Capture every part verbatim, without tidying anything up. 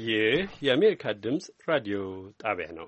ይህ የአሜሪካ ድምፅ ራዲዮ ጣቢያ ነው።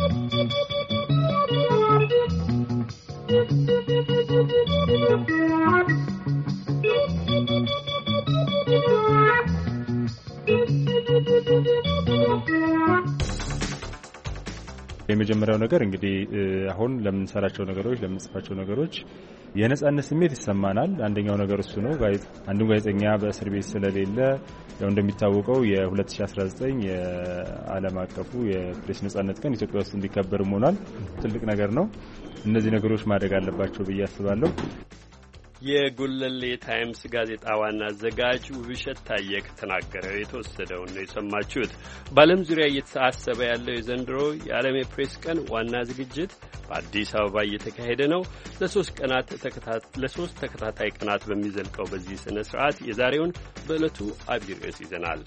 የመጀመሪያው ነገር እንግዲህ አሁን ለምንሰራቸው ነገሮች ለምንጽፋቸው ነገሮች የነጻነት ስሜት ይሰማናል። አንደኛው ነገር እሱ ነው። ጋዜጣ አንዱ ጋዜጠኛ በእስር ቤት ስለሌለ ያው እንደሚታወቀው የ2019 የዓለም አቀፉ የፕሬስ ነጻነት ቀን ኢትዮጵያ ውስጥ እንዲከበር ሆኗል። ትልቅ ነገር ነው። እነዚህ ነገሮች ማደግ አለባቸው ብዬ አስባለሁ። የጉለሌ ታይምስ ጋዜጣ ዋና አዘጋጅ ውብሸት ታየ ከተናገረው የተወሰደውን ነው የሰማችሁት። በዓለም ዙሪያ እየተሳሰበ ያለው የዘንድሮ የዓለም የፕሬስ ቀን ዋና ዝግጅት በአዲስ አበባ እየተካሄደ ነው። ለሶስት ቀናት ለሶስት ተከታታይ ቀናት በሚዘልቀው በዚህ ስነ ስርዓት የዛሬውን በዕለቱ አብይ ርዕስ ይዘናል።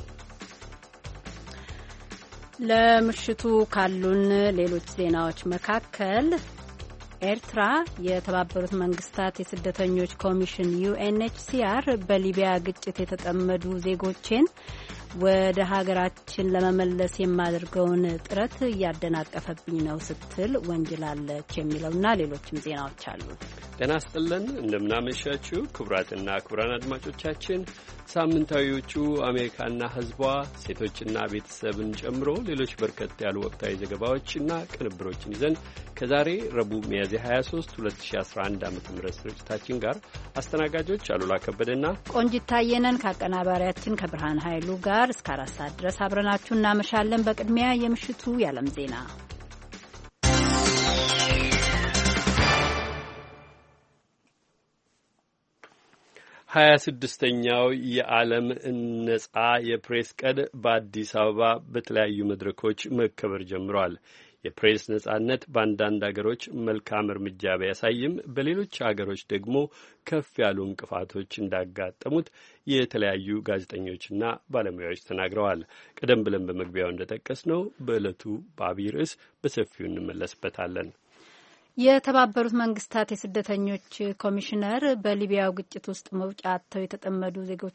ለምሽቱ ካሉን ሌሎች ዜናዎች መካከል ኤርትራ የተባበሩት መንግስታት የስደተኞች ኮሚሽን ዩኤንኤችሲአር በሊቢያ ግጭት የተጠመዱ ዜጎችን ወደ ሀገራችን ለመመለስ የማደርገውን ጥረት እያደናቀፈብኝ ነው ስትል ወንጅላለች የሚለውና ሌሎችም ዜናዎች አሉ። ጤና ይስጥልን፣ እንደምናመሻችሁ ክቡራትና ክቡራን አድማጮቻችን ሳምንታዊዎቹ አሜሪካና ሕዝቧ ሴቶችና ቤተሰብን ጨምሮ ሌሎች በርከት ያሉ ወቅታዊ ዘገባዎችና ቅንብሮችን ይዘን ከዛሬ ረቡዕ ሚያዝያ ሀያ ሶስት ሁለት ሺ አስራ አንድ ዓመተ ምህረት ስርጭታችን ጋር አስተናጋጆች አሉላ ከበደና ቆንጂት ታየነን ከአቀናባሪያችን ከብርሃን ኃይሉ ጋር እስከ አራት ሰዓት ድረስ አብረናችሁ እናመሻለን። በቅድሚያ የምሽቱ የዓለም ዜና። ሀያ ስድስተኛው የዓለም ነጻ የፕሬስ ቀን በአዲስ አበባ በተለያዩ መድረኮች መከበር ጀምሯል። የፕሬስ ነጻነት በአንዳንድ አገሮች መልካም እርምጃ ቢያሳይም በሌሎች አገሮች ደግሞ ከፍ ያሉ እንቅፋቶች እንዳጋጠሙት የተለያዩ ጋዜጠኞችና ባለሙያዎች ተናግረዋል። ቀደም ብለን በመግቢያው እንደጠቀስነው በዕለቱ በአብይ ርዕስ በሰፊው እንመለስበታለን። የተባበሩት መንግስታት የስደተኞች ኮሚሽነር በሊቢያው ግጭት ውስጥ መውጫ አጥተው የተጠመዱ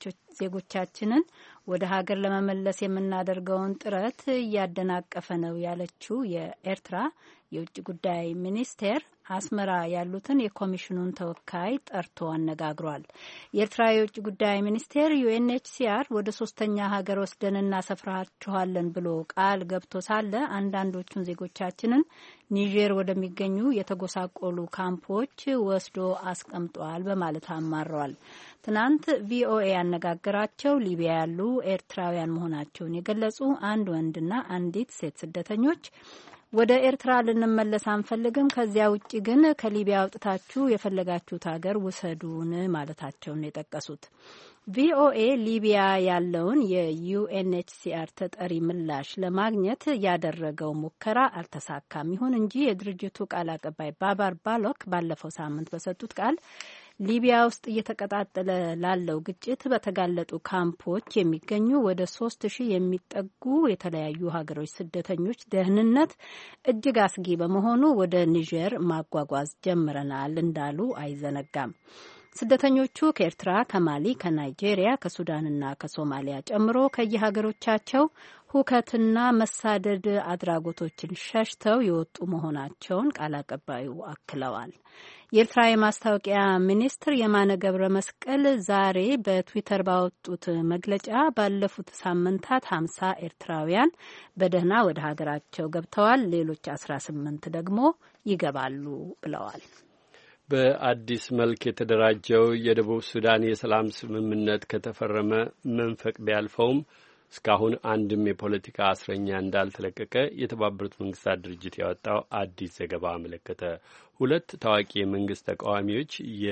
ዜጎቻችንን ወደ ሀገር ለመመለስ የምናደርገውን ጥረት እያደናቀፈ ነው ያለችው የኤርትራ የውጭ ጉዳይ ሚኒስቴር አስመራ ያሉትን የኮሚሽኑን ተወካይ ጠርቶ አነጋግሯል። የኤርትራ የውጭ ጉዳይ ሚኒስቴር ዩኤንኤችሲአር ወደ ሶስተኛ ሀገር ወስደን እናሰፍራችኋለን ብሎ ቃል ገብቶ ሳለ አንዳንዶቹን ዜጎቻችንን ኒጀር ወደሚገኙ የተጎሳቆሉ ካምፖች ወስዶ አስቀምጧል በማለት አማረዋል። ትናንት ቪኦኤ ያነጋገራቸው ሊቢያ ያሉ ኤርትራውያን መሆናቸውን የገለጹ አንድ ወንድና አንዲት ሴት ስደተኞች ወደ ኤርትራ ልንመለስ አንፈልግም፣ ከዚያ ውጪ ግን ከሊቢያ አውጥታችሁ የፈለጋችሁት ሀገር ውሰዱን ማለታቸውን የጠቀሱት ቪኦኤ ሊቢያ ያለውን የዩኤንኤችሲአር ተጠሪ ምላሽ ለማግኘት ያደረገው ሙከራ አልተሳካም። ይሁን እንጂ የድርጅቱ ቃል አቀባይ ባባር ባሎክ ባለፈው ሳምንት በሰጡት ቃል ሊቢያ ውስጥ እየተቀጣጠለ ላለው ግጭት በተጋለጡ ካምፖች የሚገኙ ወደ ሶስት ሺህ የሚጠጉ የተለያዩ ሀገሮች ስደተኞች ደህንነት እጅግ አስጊ በመሆኑ ወደ ኒጀር ማጓጓዝ ጀምረናል እንዳሉ አይዘነጋም። ስደተኞቹ ከኤርትራ፣ ከማሊ፣ ከናይጄሪያ፣ ከሱዳንና ከሶማሊያ ጨምሮ ከየሀገሮቻቸው ሁከትና መሳደድ አድራጎቶችን ሸሽተው የወጡ መሆናቸውን ቃል አቀባዩ አክለዋል። የኤርትራ የማስታወቂያ ሚኒስትር የማነ ገብረ መስቀል ዛሬ በትዊተር ባወጡት መግለጫ ባለፉት ሳምንታት ሀምሳ ኤርትራውያን በደህና ወደ ሀገራቸው ገብተዋል፣ ሌሎች አስራ ስምንት ደግሞ ይገባሉ ብለዋል። በአዲስ መልክ የተደራጀው የደቡብ ሱዳን የሰላም ስምምነት ከተፈረመ መንፈቅ ቢያልፈውም እስካሁን አንድም የፖለቲካ እስረኛ እንዳልተለቀቀ የተባበሩት መንግስታት ድርጅት ያወጣው አዲስ ዘገባ አመለከተ። ሁለት ታዋቂ የመንግስት ተቃዋሚዎች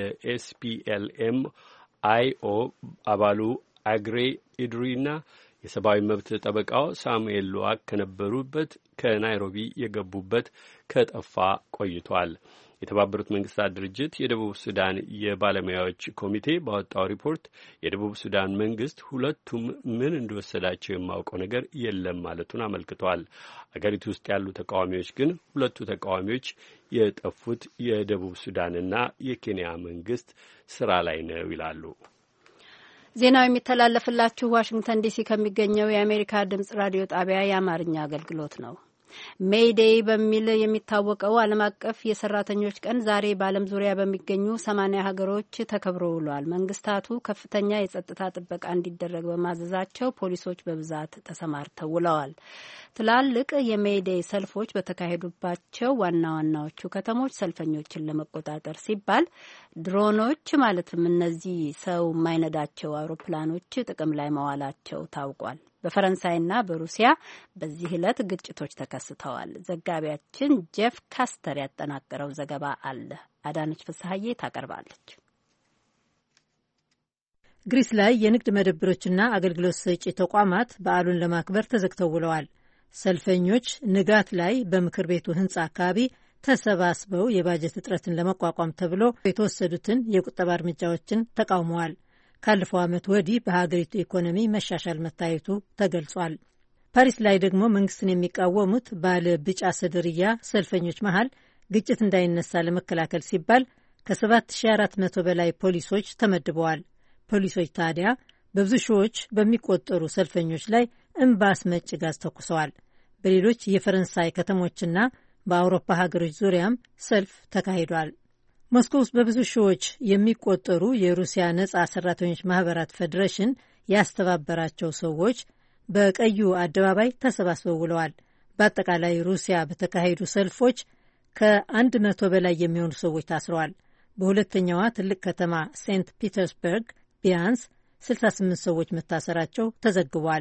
የኤስፒኤልኤም አይኦ አባሉ አግሬ ኢድሪና የሰብአዊ መብት ጠበቃው ሳሙኤል ሉዋክ ከነበሩበት ከናይሮቢ የገቡበት ከጠፋ ቆይቷል። የተባበሩት መንግስታት ድርጅት የደቡብ ሱዳን የባለሙያዎች ኮሚቴ ባወጣው ሪፖርት የደቡብ ሱዳን መንግስት ሁለቱም ምን እንደወሰዳቸው የማውቀው ነገር የለም ማለቱን አመልክቷል። አገሪቱ ውስጥ ያሉ ተቃዋሚዎች ግን ሁለቱ ተቃዋሚዎች የጠፉት የደቡብ ሱዳንና የኬንያ መንግስት ስራ ላይ ነው ይላሉ። ዜናው የሚተላለፍላችሁ ዋሽንግተን ዲሲ ከሚገኘው የአሜሪካ ድምጽ ራዲዮ ጣቢያ የአማርኛ አገልግሎት ነው። ሜይ ዴይ በሚል የሚታወቀው ዓለም አቀፍ የሰራተኞች ቀን ዛሬ በዓለም ዙሪያ በሚገኙ ሰማንያ ሀገሮች ተከብሮ ውሏል። መንግስታቱ ከፍተኛ የጸጥታ ጥበቃ እንዲደረግ በማዘዛቸው ፖሊሶች በብዛት ተሰማርተው ውለዋል። ትላልቅ የሜይ ዴይ ሰልፎች በተካሄዱባቸው ዋና ዋናዎቹ ከተሞች ሰልፈኞችን ለመቆጣጠር ሲባል ድሮኖች ማለትም እነዚህ ሰው የማይነዳቸው አውሮፕላኖች ጥቅም ላይ መዋላቸው ታውቋል። በፈረንሳይና በሩሲያ በዚህ ዕለት ግጭቶች ተከስተዋል። ዘጋቢያችን ጄፍ ካስተር ያጠናቀረው ዘገባ አለ። አዳነች ፍስሐዬ ታቀርባለች። ግሪስ ላይ የንግድ መደብሮችና አገልግሎት ሰጪ ተቋማት በዓሉን ለማክበር ተዘግተው ውለዋል። ሰልፈኞች ንጋት ላይ በምክር ቤቱ ህንጻ አካባቢ ተሰባስበው የባጀት እጥረትን ለመቋቋም ተብሎ የተወሰዱትን የቁጠባ እርምጃዎችን ተቃውመዋል። ካለፈው ዓመት ወዲህ በሀገሪቱ ኢኮኖሚ መሻሻል መታየቱ ተገልጿል። ፓሪስ ላይ ደግሞ መንግስትን የሚቃወሙት ባለ ቢጫ ሰደርያ ሰልፈኞች መሃል ግጭት እንዳይነሳ ለመከላከል ሲባል ከሰባት ሺህ አራት መቶ በላይ ፖሊሶች ተመድበዋል። ፖሊሶች ታዲያ በብዙ ሺዎች በሚቆጠሩ ሰልፈኞች ላይ እምባ አስመጪ ጋዝ ተኩሰዋል። በሌሎች የፈረንሳይ ከተሞችና በአውሮፓ ሀገሮች ዙሪያም ሰልፍ ተካሂዷል። ሞስኮ ውስጥ በብዙ ሺዎች የሚቆጠሩ የሩሲያ ነጻ ሰራተኞች ማህበራት ፌዴሬሽን ያስተባበራቸው ሰዎች በቀዩ አደባባይ ተሰባስበው ውለዋል። በአጠቃላይ ሩሲያ በተካሄዱ ሰልፎች ከአንድ መቶ በላይ የሚሆኑ ሰዎች ታስረዋል። በሁለተኛዋ ትልቅ ከተማ ሴንት ፒተርስበርግ ቢያንስ ስልሳ ስምንት ሰዎች መታሰራቸው ተዘግቧል።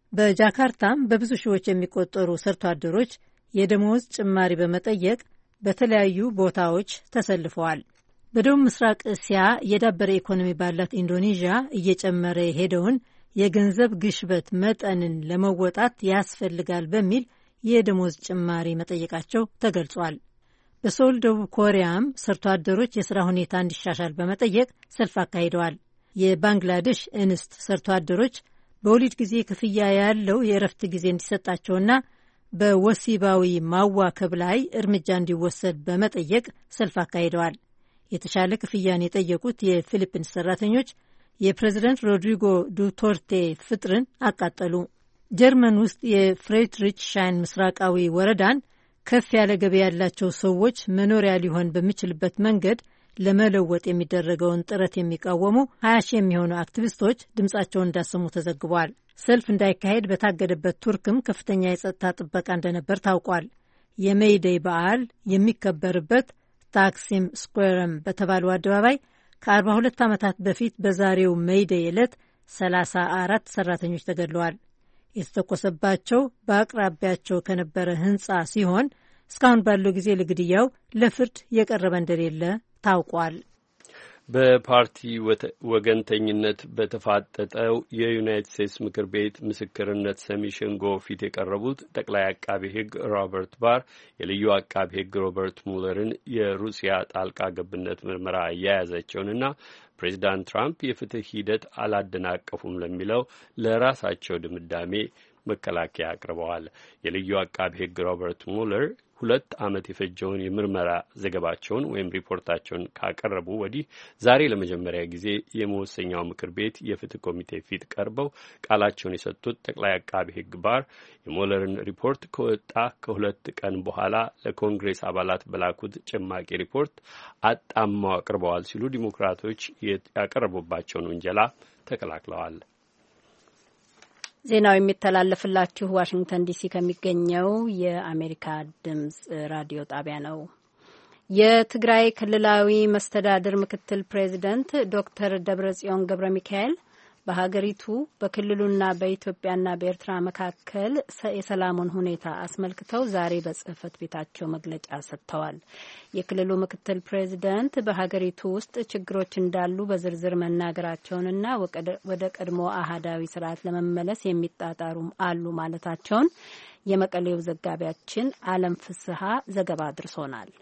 በጃካርታም በብዙ ሺዎች የሚቆጠሩ ሰርቶ አደሮች የደመወዝ ጭማሪ በመጠየቅ በተለያዩ ቦታዎች ተሰልፈዋል። በደቡብ ምስራቅ እስያ የዳበረ ኢኮኖሚ ባላት ኢንዶኔዥያ እየጨመረ የሄደውን የገንዘብ ግሽበት መጠንን ለመወጣት ያስፈልጋል በሚል የደሞዝ ጭማሪ መጠየቃቸው ተገልጿል። በሶል ደቡብ ኮሪያም ሰርቶ አደሮች የሥራ ሁኔታ እንዲሻሻል በመጠየቅ ሰልፍ አካሂደዋል። የባንግላዴሽ እንስት ሰርቶ አደሮች በወሊድ ጊዜ ክፍያ ያለው የእረፍት ጊዜ እንዲሰጣቸውና በወሲባዊ ማዋከብ ላይ እርምጃ እንዲወሰድ በመጠየቅ ሰልፍ አካሂደዋል። የተሻለ ክፍያን የጠየቁት የፊሊፒንስ ሰራተኞች የፕሬዝደንት ሮድሪጎ ዱቶርቴ ፍጥርን አቃጠሉ። ጀርመን ውስጥ የፍሬድሪች ሻይን ምስራቃዊ ወረዳን ከፍ ያለ ገቢ ያላቸው ሰዎች መኖሪያ ሊሆን በሚችልበት መንገድ ለመለወጥ የሚደረገውን ጥረት የሚቃወሙ ሀያ ሺህ የሚሆኑ አክቲቪስቶች ድምጻቸውን እንዳሰሙ ተዘግቧል። ሰልፍ እንዳይካሄድ በታገደበት ቱርክም ከፍተኛ የጸጥታ ጥበቃ እንደነበር ታውቋል። የሜይዴይ በዓል የሚከበርበት ታክሲም ስኩዌርም በተባለው አደባባይ ከአርባ ሁለት ዓመታት በፊት በዛሬው ሜይዴይ ዕለት ሰላሳ አራት ሰራተኞች ተገድለዋል። የተተኮሰባቸው በአቅራቢያቸው ከነበረ ህንፃ ሲሆን እስካሁን ባለው ጊዜ ለግድያው ለፍርድ የቀረበ እንደሌለ ታውቋል። በፓርቲ ወገንተኝነት በተፋጠጠው የዩናይትድ ስቴትስ ምክር ቤት ምስክርነት ሰሚ ሸንጎ ፊት የቀረቡት ጠቅላይ አቃቤ ሕግ ሮበርት ባር የልዩ አቃቤ ሕግ ሮበርት ሙለርን የሩሲያ ጣልቃ ገብነት ምርመራ አያያዛቸውንና ፕሬዚዳንት ትራምፕ የፍትህ ሂደት አላደናቀፉም ለሚለው ለራሳቸው ድምዳሜ መከላከያ አቅርበዋል። የልዩ አቃቤ ሕግ ሮበርት ሙለር ሁለት ዓመት የፈጀውን የምርመራ ዘገባቸውን ወይም ሪፖርታቸውን ካቀረቡ ወዲህ ዛሬ ለመጀመሪያ ጊዜ የመወሰኛው ምክር ቤት የፍትህ ኮሚቴ ፊት ቀርበው ቃላቸውን የሰጡት ጠቅላይ አቃቤ ሕግ ባር የሙለርን ሪፖርት ከወጣ ከሁለት ቀን በኋላ ለኮንግሬስ አባላት በላኩት ጭማቂ ሪፖርት አጣማው አቅርበዋል ሲሉ ዲሞክራቶች ያቀረቡባቸውን ውንጀላ ተከላክለዋል። ዜናው የሚተላለፍላችሁ ዋሽንግተን ዲሲ ከሚገኘው የአሜሪካ ድምጽ ራዲዮ ጣቢያ ነው። የትግራይ ክልላዊ መስተዳድር ምክትል ፕሬዚደንት ዶክተር ደብረጽዮን ገብረ ሚካኤል በሀገሪቱ በክልሉና በኢትዮጵያና በኤርትራ መካከል የሰላሙን ሁኔታ አስመልክተው ዛሬ በጽህፈት ቤታቸው መግለጫ ሰጥተዋል። የክልሉ ምክትል ፕሬዚደንት በሀገሪቱ ውስጥ ችግሮች እንዳሉ በዝርዝር መናገራቸውንና ወደ ቀድሞ አህዳዊ ስርዓት ለመመለስ የሚጣጣሩም አሉ ማለታቸውን የመቀሌው ዘጋቢያችን አለም ፍስሐ ዘገባ አድርሶናል።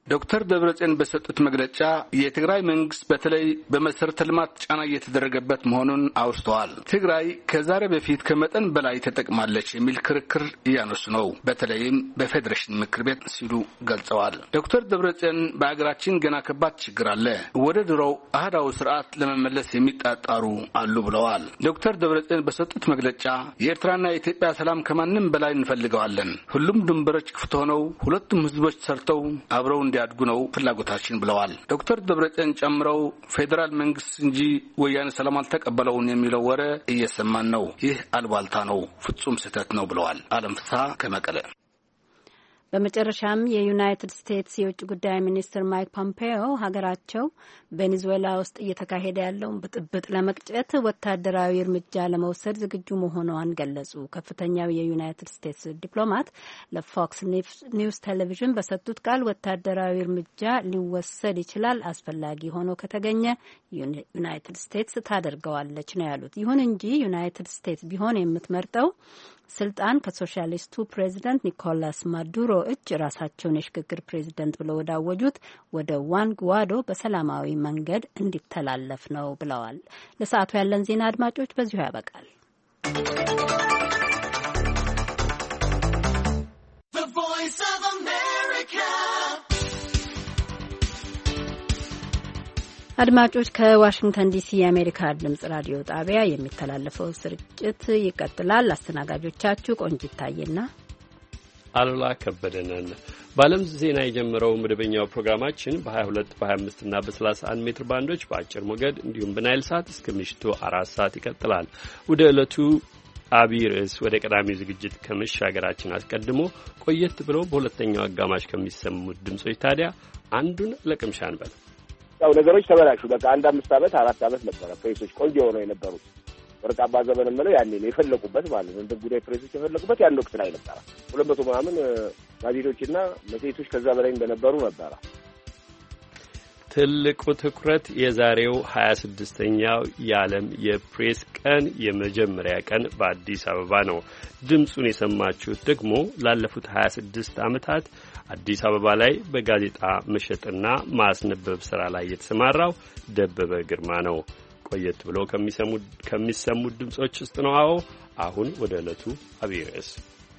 ዶክተር ደብረጽዮን በሰጡት መግለጫ የትግራይ መንግስት በተለይ በመሰረተ ልማት ጫና እየተደረገበት መሆኑን አውስተዋል። ትግራይ ከዛሬ በፊት ከመጠን በላይ ተጠቅማለች የሚል ክርክር እያነሱ ነው። በተለይም በፌዴሬሽን ምክር ቤት ሲሉ ገልጸዋል። ዶክተር ደብረጽዮን በአገራችን ገና ከባድ ችግር አለ፣ ወደ ድሮው አህዳዊ ስርዓት ለመመለስ የሚጣጣሩ አሉ ብለዋል። ዶክተር ደብረጽዮን በሰጡት መግለጫ የኤርትራና የኢትዮጵያ ሰላም ከማንም በላይ እንፈልገዋለን። ሁሉም ድንበሮች ክፍት ሆነው ሁለቱም ህዝቦች ሰርተው አብረው እንዲያድጉ ነው ፍላጎታችን ብለዋል። ዶክተር ደብረጽዮን ጨምረው ፌዴራል መንግስት እንጂ ወያኔ ሰላም አልተቀበለውም የሚለው ወሬ እየሰማን ነው። ይህ አልባልታ ነው፣ ፍጹም ስህተት ነው ብለዋል። አለም ፍስሐ ከመቀለ። በመጨረሻም የዩናይትድ ስቴትስ የውጭ ጉዳይ ሚኒስትር ማይክ ፖምፔዮ ሀገራቸው ቬኔዙዌላ ውስጥ እየተካሄደ ያለውን ብጥብጥ ለመቅጨት ወታደራዊ እርምጃ ለመውሰድ ዝግጁ መሆኗን ገለጹ። ከፍተኛው የዩናይትድ ስቴትስ ዲፕሎማት ለፎክስ ኒውስ ቴሌቪዥን በሰጡት ቃል ወታደራዊ እርምጃ ሊወሰድ ይችላል፣ አስፈላጊ ሆኖ ከተገኘ ዩናይትድ ስቴትስ ታደርገዋለች ነው ያሉት። ይሁን እንጂ ዩናይትድ ስቴትስ ቢሆን የምትመርጠው ስልጣን ከሶሻሊስቱ ፕሬዚደንት ኒኮላስ ማዱሮ እጅ ራሳቸውን የሽግግር ፕሬዚደንት ብለው ወዳወጁት ወደ ዋን ጉዋዶ በሰላማዊ መንገድ እንዲተላለፍ ነው ብለዋል። ለሰዓቱ ያለን ዜና አድማጮች በዚሁ ያበቃል። አድማጮች ከዋሽንግተን ዲሲ የአሜሪካ ድምጽ ራዲዮ ጣቢያ የሚተላለፈው ስርጭት ይቀጥላል። አስተናጋጆቻችሁ ቆንጂት ታዬና አሉላ ከበደነን። በዓለም ዜና የጀመረው መደበኛው ፕሮግራማችን በ22 በ25 እና በ31 ሜትር ባንዶች በአጭር ሞገድ እንዲሁም በናይል ሳት እስከ ምሽቱ አራት ሰዓት ይቀጥላል። ወደ ዕለቱ አብይ ርዕስ ወደ ቀዳሚው ዝግጅት ከመሻገራችን አስቀድሞ ቆየት ብለው በሁለተኛው አጋማሽ ከሚሰሙት ድምጾች ታዲያ አንዱን ለቅምሻ እንበል። ያው ነገሮች ተበላሹ። በቃ አንድ አምስት ዓመት አራት ዓመት ነበረ ፕሬሶች ቆንጆ ሆነው የነበሩት። ወርቃማ ዘመን ማለት ያኔ ነው የፈለቁበት ማለት ነው። እንደ ጉዳይ ፕሬሶች የፈለቁበት ያን ወቅት ላይ ነበር። ሁለት መቶ ምናምን ጋዜጦችና መጽሔቶች ከዛ በላይ እንደነበሩ ነበር። ትልቁ ትኩረት የዛሬው ሀያ ስድስተኛው የዓለም የፕሬስ ቀን የመጀመሪያ ቀን በአዲስ አበባ ነው። ድምጹን የሰማችሁት ደግሞ ላለፉት ሀያ ስድስት ዓመታት አዲስ አበባ ላይ በጋዜጣ መሸጥና ማስነበብ ስራ ላይ የተሰማራው ደበበ ግርማ ነው። ቆየት ብሎ ከሚሰሙት ድምጾች ውስጥ ነው። አዎ አሁን ወደ ዕለቱ አብይ ርዕስ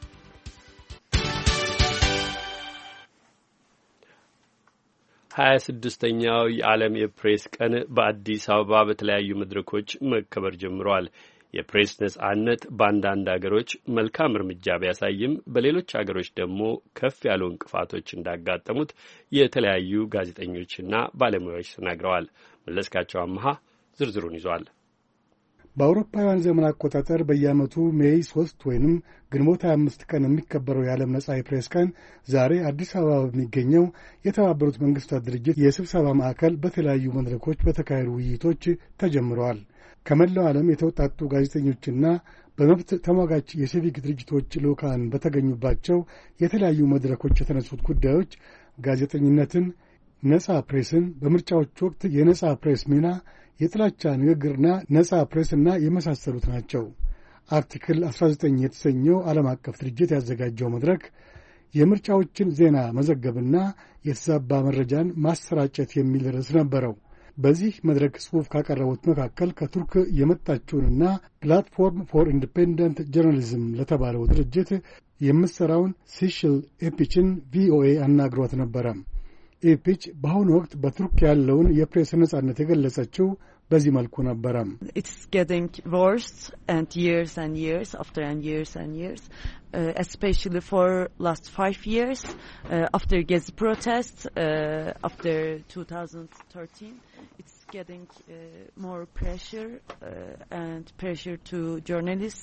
ሀያ ስድስተኛው የዓለም የፕሬስ ቀን በአዲስ አበባ በተለያዩ መድረኮች መከበር ጀምሯል። የፕሬስ ነጻነት በአንዳንድ አገሮች መልካም እርምጃ ቢያሳይም በሌሎች አገሮች ደግሞ ከፍ ያሉ እንቅፋቶች እንዳጋጠሙት የተለያዩ ጋዜጠኞችና ባለሙያዎች ተናግረዋል። መለስካቸው አምሃ ዝርዝሩን ይዟል። በአውሮፓውያን ዘመን አቆጣጠር በየዓመቱ ሜይ ሶስት ወይንም ግንቦት ሃያ አምስት ቀን የሚከበረው የዓለም ነጻ የፕሬስ ቀን ዛሬ አዲስ አበባ በሚገኘው የተባበሩት መንግስታት ድርጅት የስብሰባ ማዕከል በተለያዩ መድረኮች በተካሄዱ ውይይቶች ተጀምረዋል። ከመላው ዓለም የተውጣጡ ጋዜጠኞችና በመብት ተሟጋች የሲቪክ ድርጅቶች ልዑካን በተገኙባቸው የተለያዩ መድረኮች የተነሱት ጉዳዮች ጋዜጠኝነትን፣ ነጻ ፕሬስን፣ በምርጫዎች ወቅት የነጻ ፕሬስ ሚና፣ የጥላቻ ንግግርና ነጻ ፕሬስና የመሳሰሉት ናቸው። አርቲክል አስራ ዘጠኝ የተሰኘው ዓለም አቀፍ ድርጅት ያዘጋጀው መድረክ የምርጫዎችን ዜና መዘገብና የተዛባ መረጃን ማሰራጨት የሚል ርዕስ ነበረው። በዚህ መድረክ ጽሑፍ ካቀረቡት መካከል ከቱርክ የመጣችውንና ፕላትፎርም ፎር ኢንዲፔንደንት ጆርናሊዝም ለተባለው ድርጅት የምትሠራውን ሲሽል ኤፒችን ቪኦኤ አናግሯት ነበረ። ኤፒች በአሁኑ ወቅት በቱርክ ያለውን የፕሬስ ነጻነት የገለጸችው በዚህ መልኩ ነበረ። It's getting worse and years and years after and years and years, uh, especially for last five years uh, after Gezi protests uh, after twenty thirteen. It's getting uh, more pressure uh, and pressure to journalists.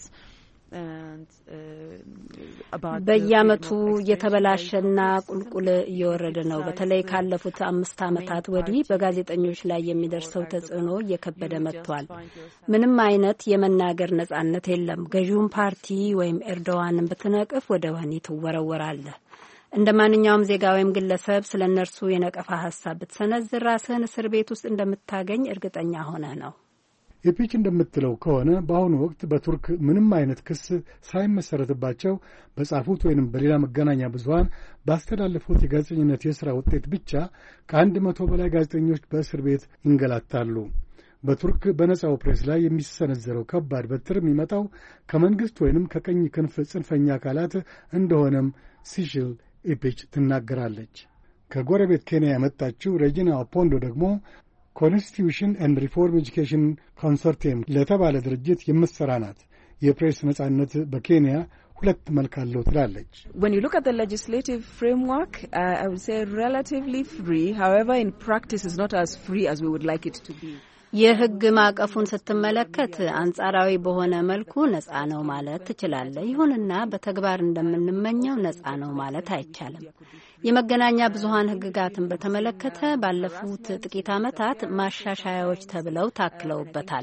በየዓመቱ የተበላሸና ቁልቁል እየወረደ ነው። በተለይ ካለፉት አምስት ዓመታት ወዲህ በጋዜጠኞች ላይ የሚደርሰው ተጽዕኖ እየከበደ መጥቷል። ምንም አይነት የመናገር ነጻነት የለም። ገዢውን ፓርቲ ወይም ኤርዶዋንን ብትነቅፍ ወደ ወህኒ ትወረወራለህ። እንደ ማንኛውም ዜጋ ወይም ግለሰብ ስለ እነርሱ የነቀፋ ሀሳብ ብትሰነዝር ራስህን እስር ቤት ውስጥ እንደምታገኝ እርግጠኛ ሆነህ ነው። ኢፒች እንደምትለው ከሆነ በአሁኑ ወቅት በቱርክ ምንም አይነት ክስ ሳይመሰረትባቸው በጻፉት ወይንም በሌላ መገናኛ ብዙሃን ባስተላለፉት የጋዜጠኝነት የሥራ ውጤት ብቻ ከአንድ መቶ በላይ ጋዜጠኞች በእስር ቤት ይንገላታሉ። በቱርክ በነጻው ፕሬስ ላይ የሚሰነዘረው ከባድ በትር የሚመጣው ከመንግሥት ወይንም ከቀኝ ክንፍ ጽንፈኛ አካላት እንደሆነም ሲሽል ኢፒች ትናገራለች። ከጎረቤት ኬንያ የመጣችው ሬጂና ኦፖንዶ ደግሞ ኮንስቲቱሽን ኤንድ ሪፎርም ኤጁኬሽን ኮንሶርቲየም ለተባለ ድርጅት የምትሠራ ናት። የፕሬስ ነጻነት በኬንያ ሁለት መልክ አለው ትላለች። When you look at the legislative framework, uh, I would say relatively free. However, in practice is not as free as we would like it to be. የሕግ ማዕቀፉን ስትመለከት አንጻራዊ በሆነ መልኩ ነጻ ነው ማለት ትችላለህ። ይሁንና በተግባር እንደምንመኘው ነጻ ነው ማለት አይቻልም። የመገናኛ ብዙሃን ሕግጋትን በተመለከተ ባለፉት ጥቂት ዓመታት ማሻሻያዎች ተብለው ታክለውበታል።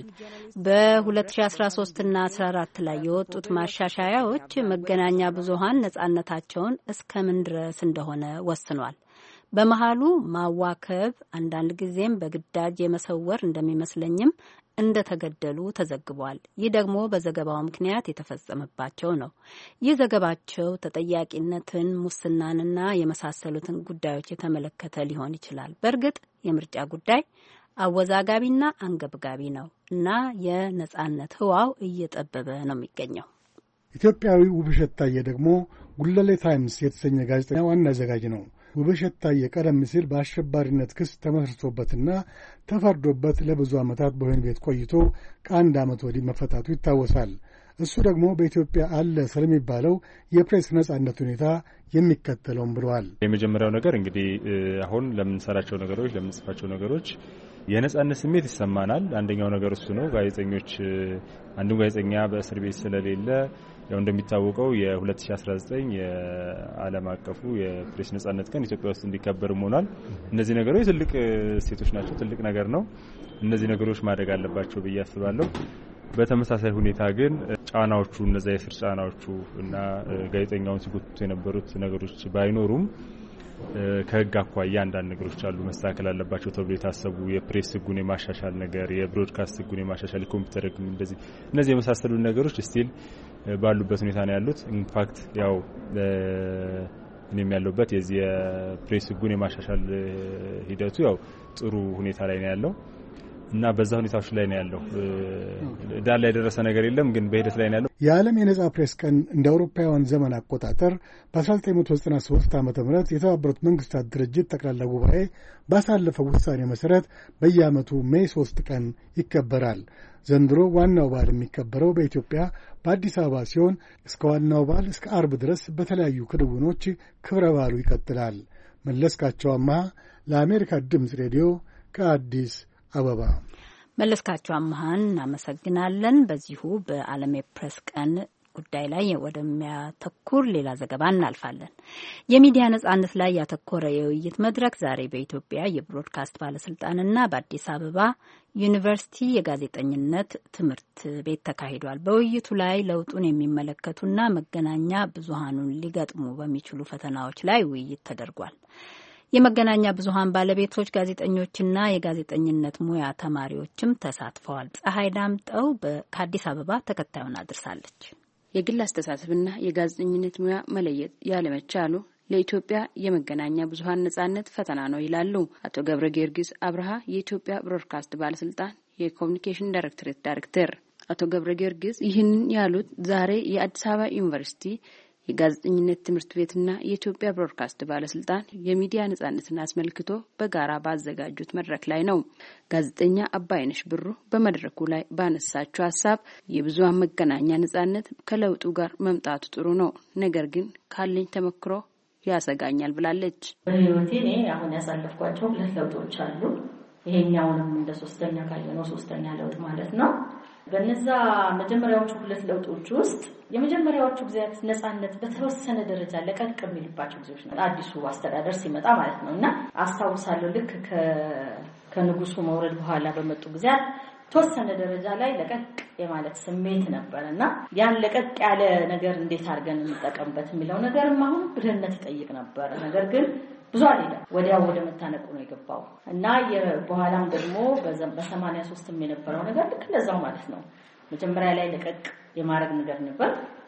በ2013 እና አስራ አራት ላይ የወጡት ማሻሻያዎች መገናኛ ብዙሃን ነጻነታቸውን እስከምን ድረስ እንደሆነ ወስኗል። በመሃሉ ማዋከብ፣ አንዳንድ ጊዜም በግዳጅ የመሰወር እንደሚመስለኝም እንደተገደሉ ተዘግቧል። ይህ ደግሞ በዘገባው ምክንያት የተፈጸመባቸው ነው። ይህ ዘገባቸው ተጠያቂነትን፣ ሙስናንና የመሳሰሉትን ጉዳዮች የተመለከተ ሊሆን ይችላል። በእርግጥ የምርጫ ጉዳይ አወዛጋቢና አንገብጋቢ ነው እና የነጻነት ህዋው እየጠበበ ነው የሚገኘው። ኢትዮጵያዊ ውብሸት ታየ ደግሞ ጉለሌ ታይምስ የተሰኘ ጋዜጠኛ ዋና አዘጋጅ ነው። ውብሸት ታየ ቀደም ሲል በአሸባሪነት ክስ ተመስርቶበትና ተፈርዶበት ለብዙ ዓመታት በወህኒ ቤት ቆይቶ ከአንድ ዓመት ወዲህ መፈታቱ ይታወሳል። እሱ ደግሞ በኢትዮጵያ አለ ስለሚባለው የፕሬስ ነጻነት ሁኔታ የሚከተለውም ብለዋል። የመጀመሪያው ነገር እንግዲህ አሁን ለምንሰራቸው ነገሮች ለምንጽፋቸው ነገሮች የነጻነት ስሜት ይሰማናል። አንደኛው ነገር እሱ ነው። ጋዜጠኞች አንዱ ጋዜጠኛ በእስር ቤት ስለሌለ ያው እንደሚታወቀው የ2019 የዓለም አቀፉ የፕሬስ ነጻነት ቀን ኢትዮጵያ ውስጥ እንዲከበር ሆኗል። እነዚህ ነገሮች ትልቅ ሴቶች ናቸው፣ ትልቅ ነገር ነው። እነዚህ ነገሮች ማደግ አለባቸው ብዬ አስባለሁ። በተመሳሳይ ሁኔታ ግን ጫናዎቹ እነዛ የስር ጫናዎቹ እና ጋዜጠኛውን ሲጎትቱ የነበሩት ነገሮች ባይኖሩም ከህግ አኳያ አንዳንድ ነገሮች አሉ መስተካከል አለባቸው ተብሎ የታሰቡ የፕሬስ ህጉን የማሻሻል ነገር፣ የብሮድካስት ህጉን የማሻሻል፣ የኮምፒውተር ህግ እንደዚህ እነዚህ የመሳሰሉ ነገሮች ስቲል ባሉበት ሁኔታ ነው ያሉት። ኢንፋክት ያው እኔም ያለሁበት የዚህ የፕሬስ ህጉን የማሻሻል ሂደቱ ያው ጥሩ ሁኔታ ላይ ነው ያለው እና በዛ ሁኔታዎች ላይ ነው ያለው። ዳር ላይ የደረሰ ነገር የለም ግን በሂደት ላይ ነው ያለው። የዓለም የነጻ ፕሬስ ቀን እንደ አውሮፓውያን ዘመን አቆጣጠር በ1993 ዓመተ ምህረት የተባበሩት መንግስታት ድርጅት ጠቅላላ ጉባኤ ባሳለፈው ውሳኔ መሰረት በየዓመቱ ሜይ ሶስት ቀን ይከበራል። ዘንድሮ ዋናው በዓል የሚከበረው በኢትዮጵያ በአዲስ አበባ ሲሆን እስከ ዋናው በዓል እስከ አርብ ድረስ በተለያዩ ክንውኖች ክብረ በዓሉ ይቀጥላል። መለስካቸው አማሃ ለአሜሪካ ድምፅ ሬዲዮ ከአዲስ አበባ። መለስካቸው አማሃን እናመሰግናለን። በዚሁ በዓለም የፕሬስ ቀን ጉዳይ ላይ ወደሚያተኩር ሌላ ዘገባ እናልፋለን። የሚዲያ ነጻነት ላይ ያተኮረ የውይይት መድረክ ዛሬ በኢትዮጵያ የብሮድካስት ባለስልጣንና በአዲስ አበባ ዩኒቨርሲቲ የጋዜጠኝነት ትምህርት ቤት ተካሂዷል። በውይይቱ ላይ ለውጡን የሚመለከቱና መገናኛ ብዙሃኑን ሊገጥሙ በሚችሉ ፈተናዎች ላይ ውይይት ተደርጓል። የመገናኛ ብዙሃን ባለቤቶች፣ ጋዜጠኞችና የጋዜጠኝነት ሙያ ተማሪዎችም ተሳትፈዋል። ፀሐይ ዳምጠው ከአዲስ አበባ ተከታዩን አድርሳለች። የግል አስተሳሰብና የጋዜጠኝነት ሙያ መለየት ያለመቻሉ ለኢትዮጵያ የመገናኛ ብዙሃን ነጻነት ፈተና ነው ይላሉ አቶ ገብረ ጊዮርጊስ አብርሃ የኢትዮጵያ ብሮድካስት ባለስልጣን የኮሚኒኬሽን ዳይሬክቶሬት ዳይሬክተር። አቶ ገብረ ጊዮርጊስ ይህን ያሉት ዛሬ የአዲስ አበባ ዩኒቨርሲቲ የጋዜጠኝነት ትምህርት ቤትና የኢትዮጵያ ብሮድካስት ባለስልጣን የሚዲያ ነጻነትን አስመልክቶ በጋራ ባዘጋጁት መድረክ ላይ ነው። ጋዜጠኛ አባይነሽ ብሩ በመድረኩ ላይ ባነሳቸው ሀሳብ የብዙሃን መገናኛ ነጻነት ከለውጡ ጋር መምጣቱ ጥሩ ነው፣ ነገር ግን ካለኝ ተመክሮ ያሰጋኛል ብላለች። በህይወቴ እኔ አሁን ያሳለፍኳቸው ሁለት ለውጦች አሉ። ይሄኛውንም እንደ ሶስተኛ ካየነው ሶስተኛ ለውጥ ማለት ነው። በነዛ መጀመሪያዎቹ ሁለት ለውጦች ውስጥ የመጀመሪያዎቹ ጊዜያት ነጻነት በተወሰነ ደረጃ ለቀቅ የሚልባቸው ጊዜዎች ነው። አዲሱ አስተዳደር ሲመጣ ማለት ነውና አስታውሳለሁ ልክ ከንጉሱ መውረድ በኋላ በመጡ ጊዜያት ተወሰነ ደረጃ ላይ ለቀቅ የማለት ስሜት ነበርና ያን ለቀቅ ያለ ነገር እንዴት አድርገን እንጠቀምበት የሚለው ነገርም አሁን ብልህነት ይጠይቅ ነበር። ነገር ግን ብዙ አይደለም ወዲያው ወደ መታነቁ ነው የገባው እና በኋላም ደግሞ በ83 የነበረው ነገር ልክ እንደዛው ማለት ነው መጀመሪያ ላይ ለቀቅ የማረግ ነገር ነበር